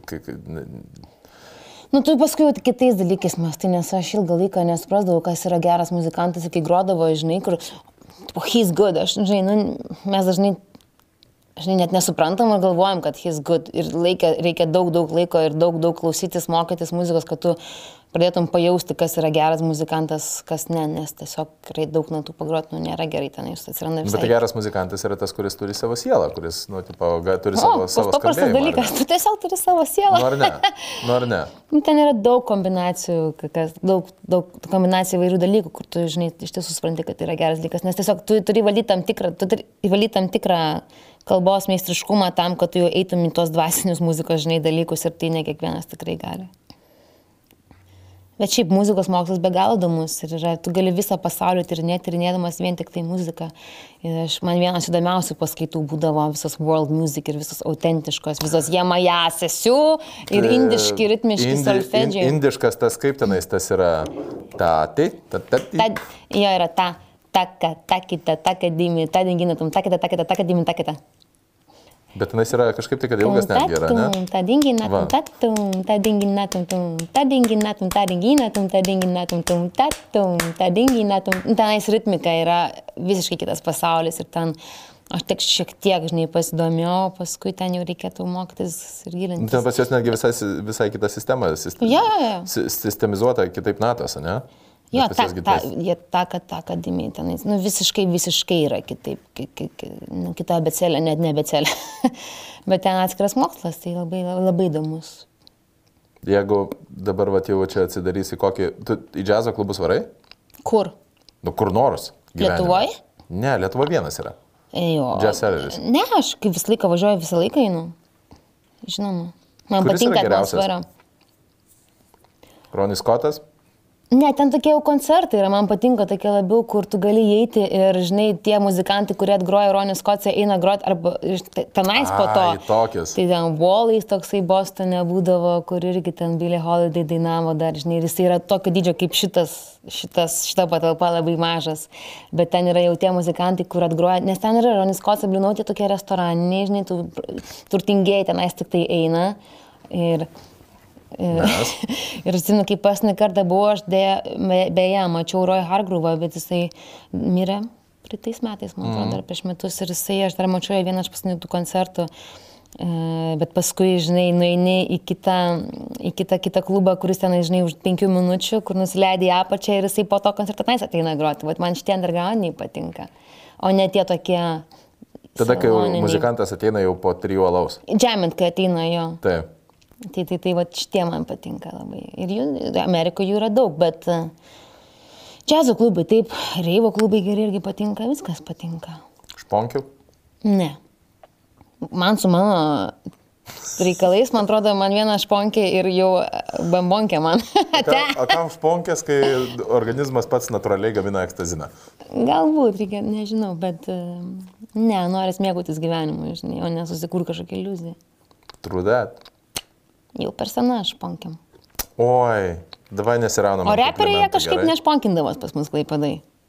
Nu, tu paskui jau kitais dalykais mąstai, nes aš ilgą laiką nesuprasdavau, kas yra geras muzikantas, kai grodavo, žinai, kur, he's good, žinai, mes dažnai, net nesuprantam ir galvojam, kad he's good ir reikia daug laiko ir daug klausytis, mokytis muzikos, kad tu pradėtum pajausti, kas yra geras muzikantas, kas ne, nes tiesiog daug natų pagroti, nėra gerai ten, jūs atsiranda visai. Bet geras muzikantas yra tas, kuris turi savo sielą, kuris, tipo, turi savo skambėjimą. Paprastas dalykas, tu tiesiog turi savo sielą. Nor ne. Ten yra daug kombinacijų, daug kombinacijų įvairių dalykų, kur tu, žinai, iš tiesų supranti, kad tai yra geras dalykas, nes tiesiog tu turi įvalyti tam tikrą kalbos meistriškumą tam, kad tu jau eitum į tos dvasinius muzikos, žinai, dalykus ir tai ne kiekvienas tikrai gali. Bet šiaip muzikos mokslas be galo įdomus ir tu gali visą pasaulį tyrinėdamas vien tik tai muziką. Ir man vienas įdomiausių paskaitų būdavo visos world music ir visos autentiškos, visos jemaja sesių ir indiški, ritmiški solfedžiai. Indiškas tas kaip tenais, tas yra ta-ti. Jo yra ta-kita, ta-dimi, ta-dinginatum, ta-kita, ta-kita. Bet tenais yra kažkaip tai, kad ilgas netgi yra, ne? Tenais ritmika yra visiškai kitas pasaulis ir ten aš tik šiek tiek, žinai, pasidomėjau, paskui ten jau reikėtų mokytis ir gilintis. Ten pas jos netgi visai kita sistema, sistemizuota kitaip natos, ne? Jo, ta akademija tenais, nu visiškai yra kitaip, kita abėcėlė, net ne abėcėlė, bet ten atskiras mokslas, tai labai įdomus. Jeigu dabar jau čia atsidarysi kokį, tu į džiazo klubus varai? Kur? Nu, kur nors. Lietuvoje? Ne, Lietuvoje vienas yra. Jo. Džiazeleris. Ne, aš kaip visą laiką važiuoju, visą laiką einu. Žinoma. Man patinka atmosfera. Ronnie Scottas? Ne, ten tokie jau koncertai yra, man patinka tokie labiau, kur tu gali įeiti ir, žinai, tie muzikantai, kurie atgroja Ronį Skociją, eina groti arba tenais po to. Tokius. Tai ten Wallais toksai Bostone būdavo, kur irgi ten Billie Holiday dainavo dar, žinai, ir jis yra tokio dydžio kaip šita patalpa labai mažas. Bet ten yra jau tie muzikantai, kur atgroja, nes ten yra Ronį Skociją, bliunuoti tokie restoraniniai, žinai, turtingieji tenais tik tai eina. Ir atsimenu, kai paskutinį kartą buvau, aš beje, mačiau Roy Hargrove'ą, bet jisai mirė praeitais metais, man atrodo, dar prieš metus, ir aš dar mačiau vieną iš paskutinių tų koncertų, bet paskui, žinai, nueini į kitą klubą, kuris ten, žinai, už 5 minučių, kur nusileidai į apačią ir jisai po to koncertą tenais ateina groti, bet man šitie undergroundiniai patinka, o ne tie tokie... Tada, kai muzikantas ateina jau po 3 alaus. Džemint, kai ateina jo. Taip. Tai va šitie man patinka labai. Ir Amerikoje jų yra daug, bet džiazo klubai taip, reivo klubai geri irgi patinka, viskas patinka. Šponkių? Ne. Man su mano reikalais, man atrodo, man viena šponkė ir jau bambonkė man. O kam šponkės, kai organizmas pats natūraliai gamina ekstaziną? Galbūt, reikia, nežinau, bet ne, norės mėgautis gyvenimu, žinai, o nesusikur kažkokią iliuziją. True that. Jau per sena šponkiam. Oi, davai nesiraunam. O reperiai jie kažkaip nešponkindavos pas mus Klaipėdai.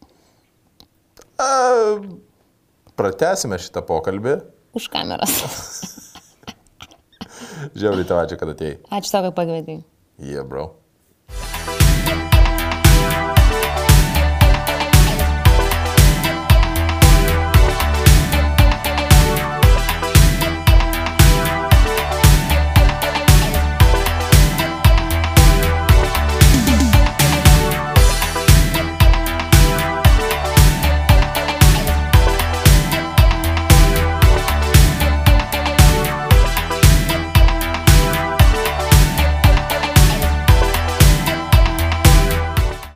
Pratęsime šitą pokalbį. Už kameras. Žiauriai tau ačiū, kad atėjai. Ačiū tau, kad pakvietei. Yeah, bro.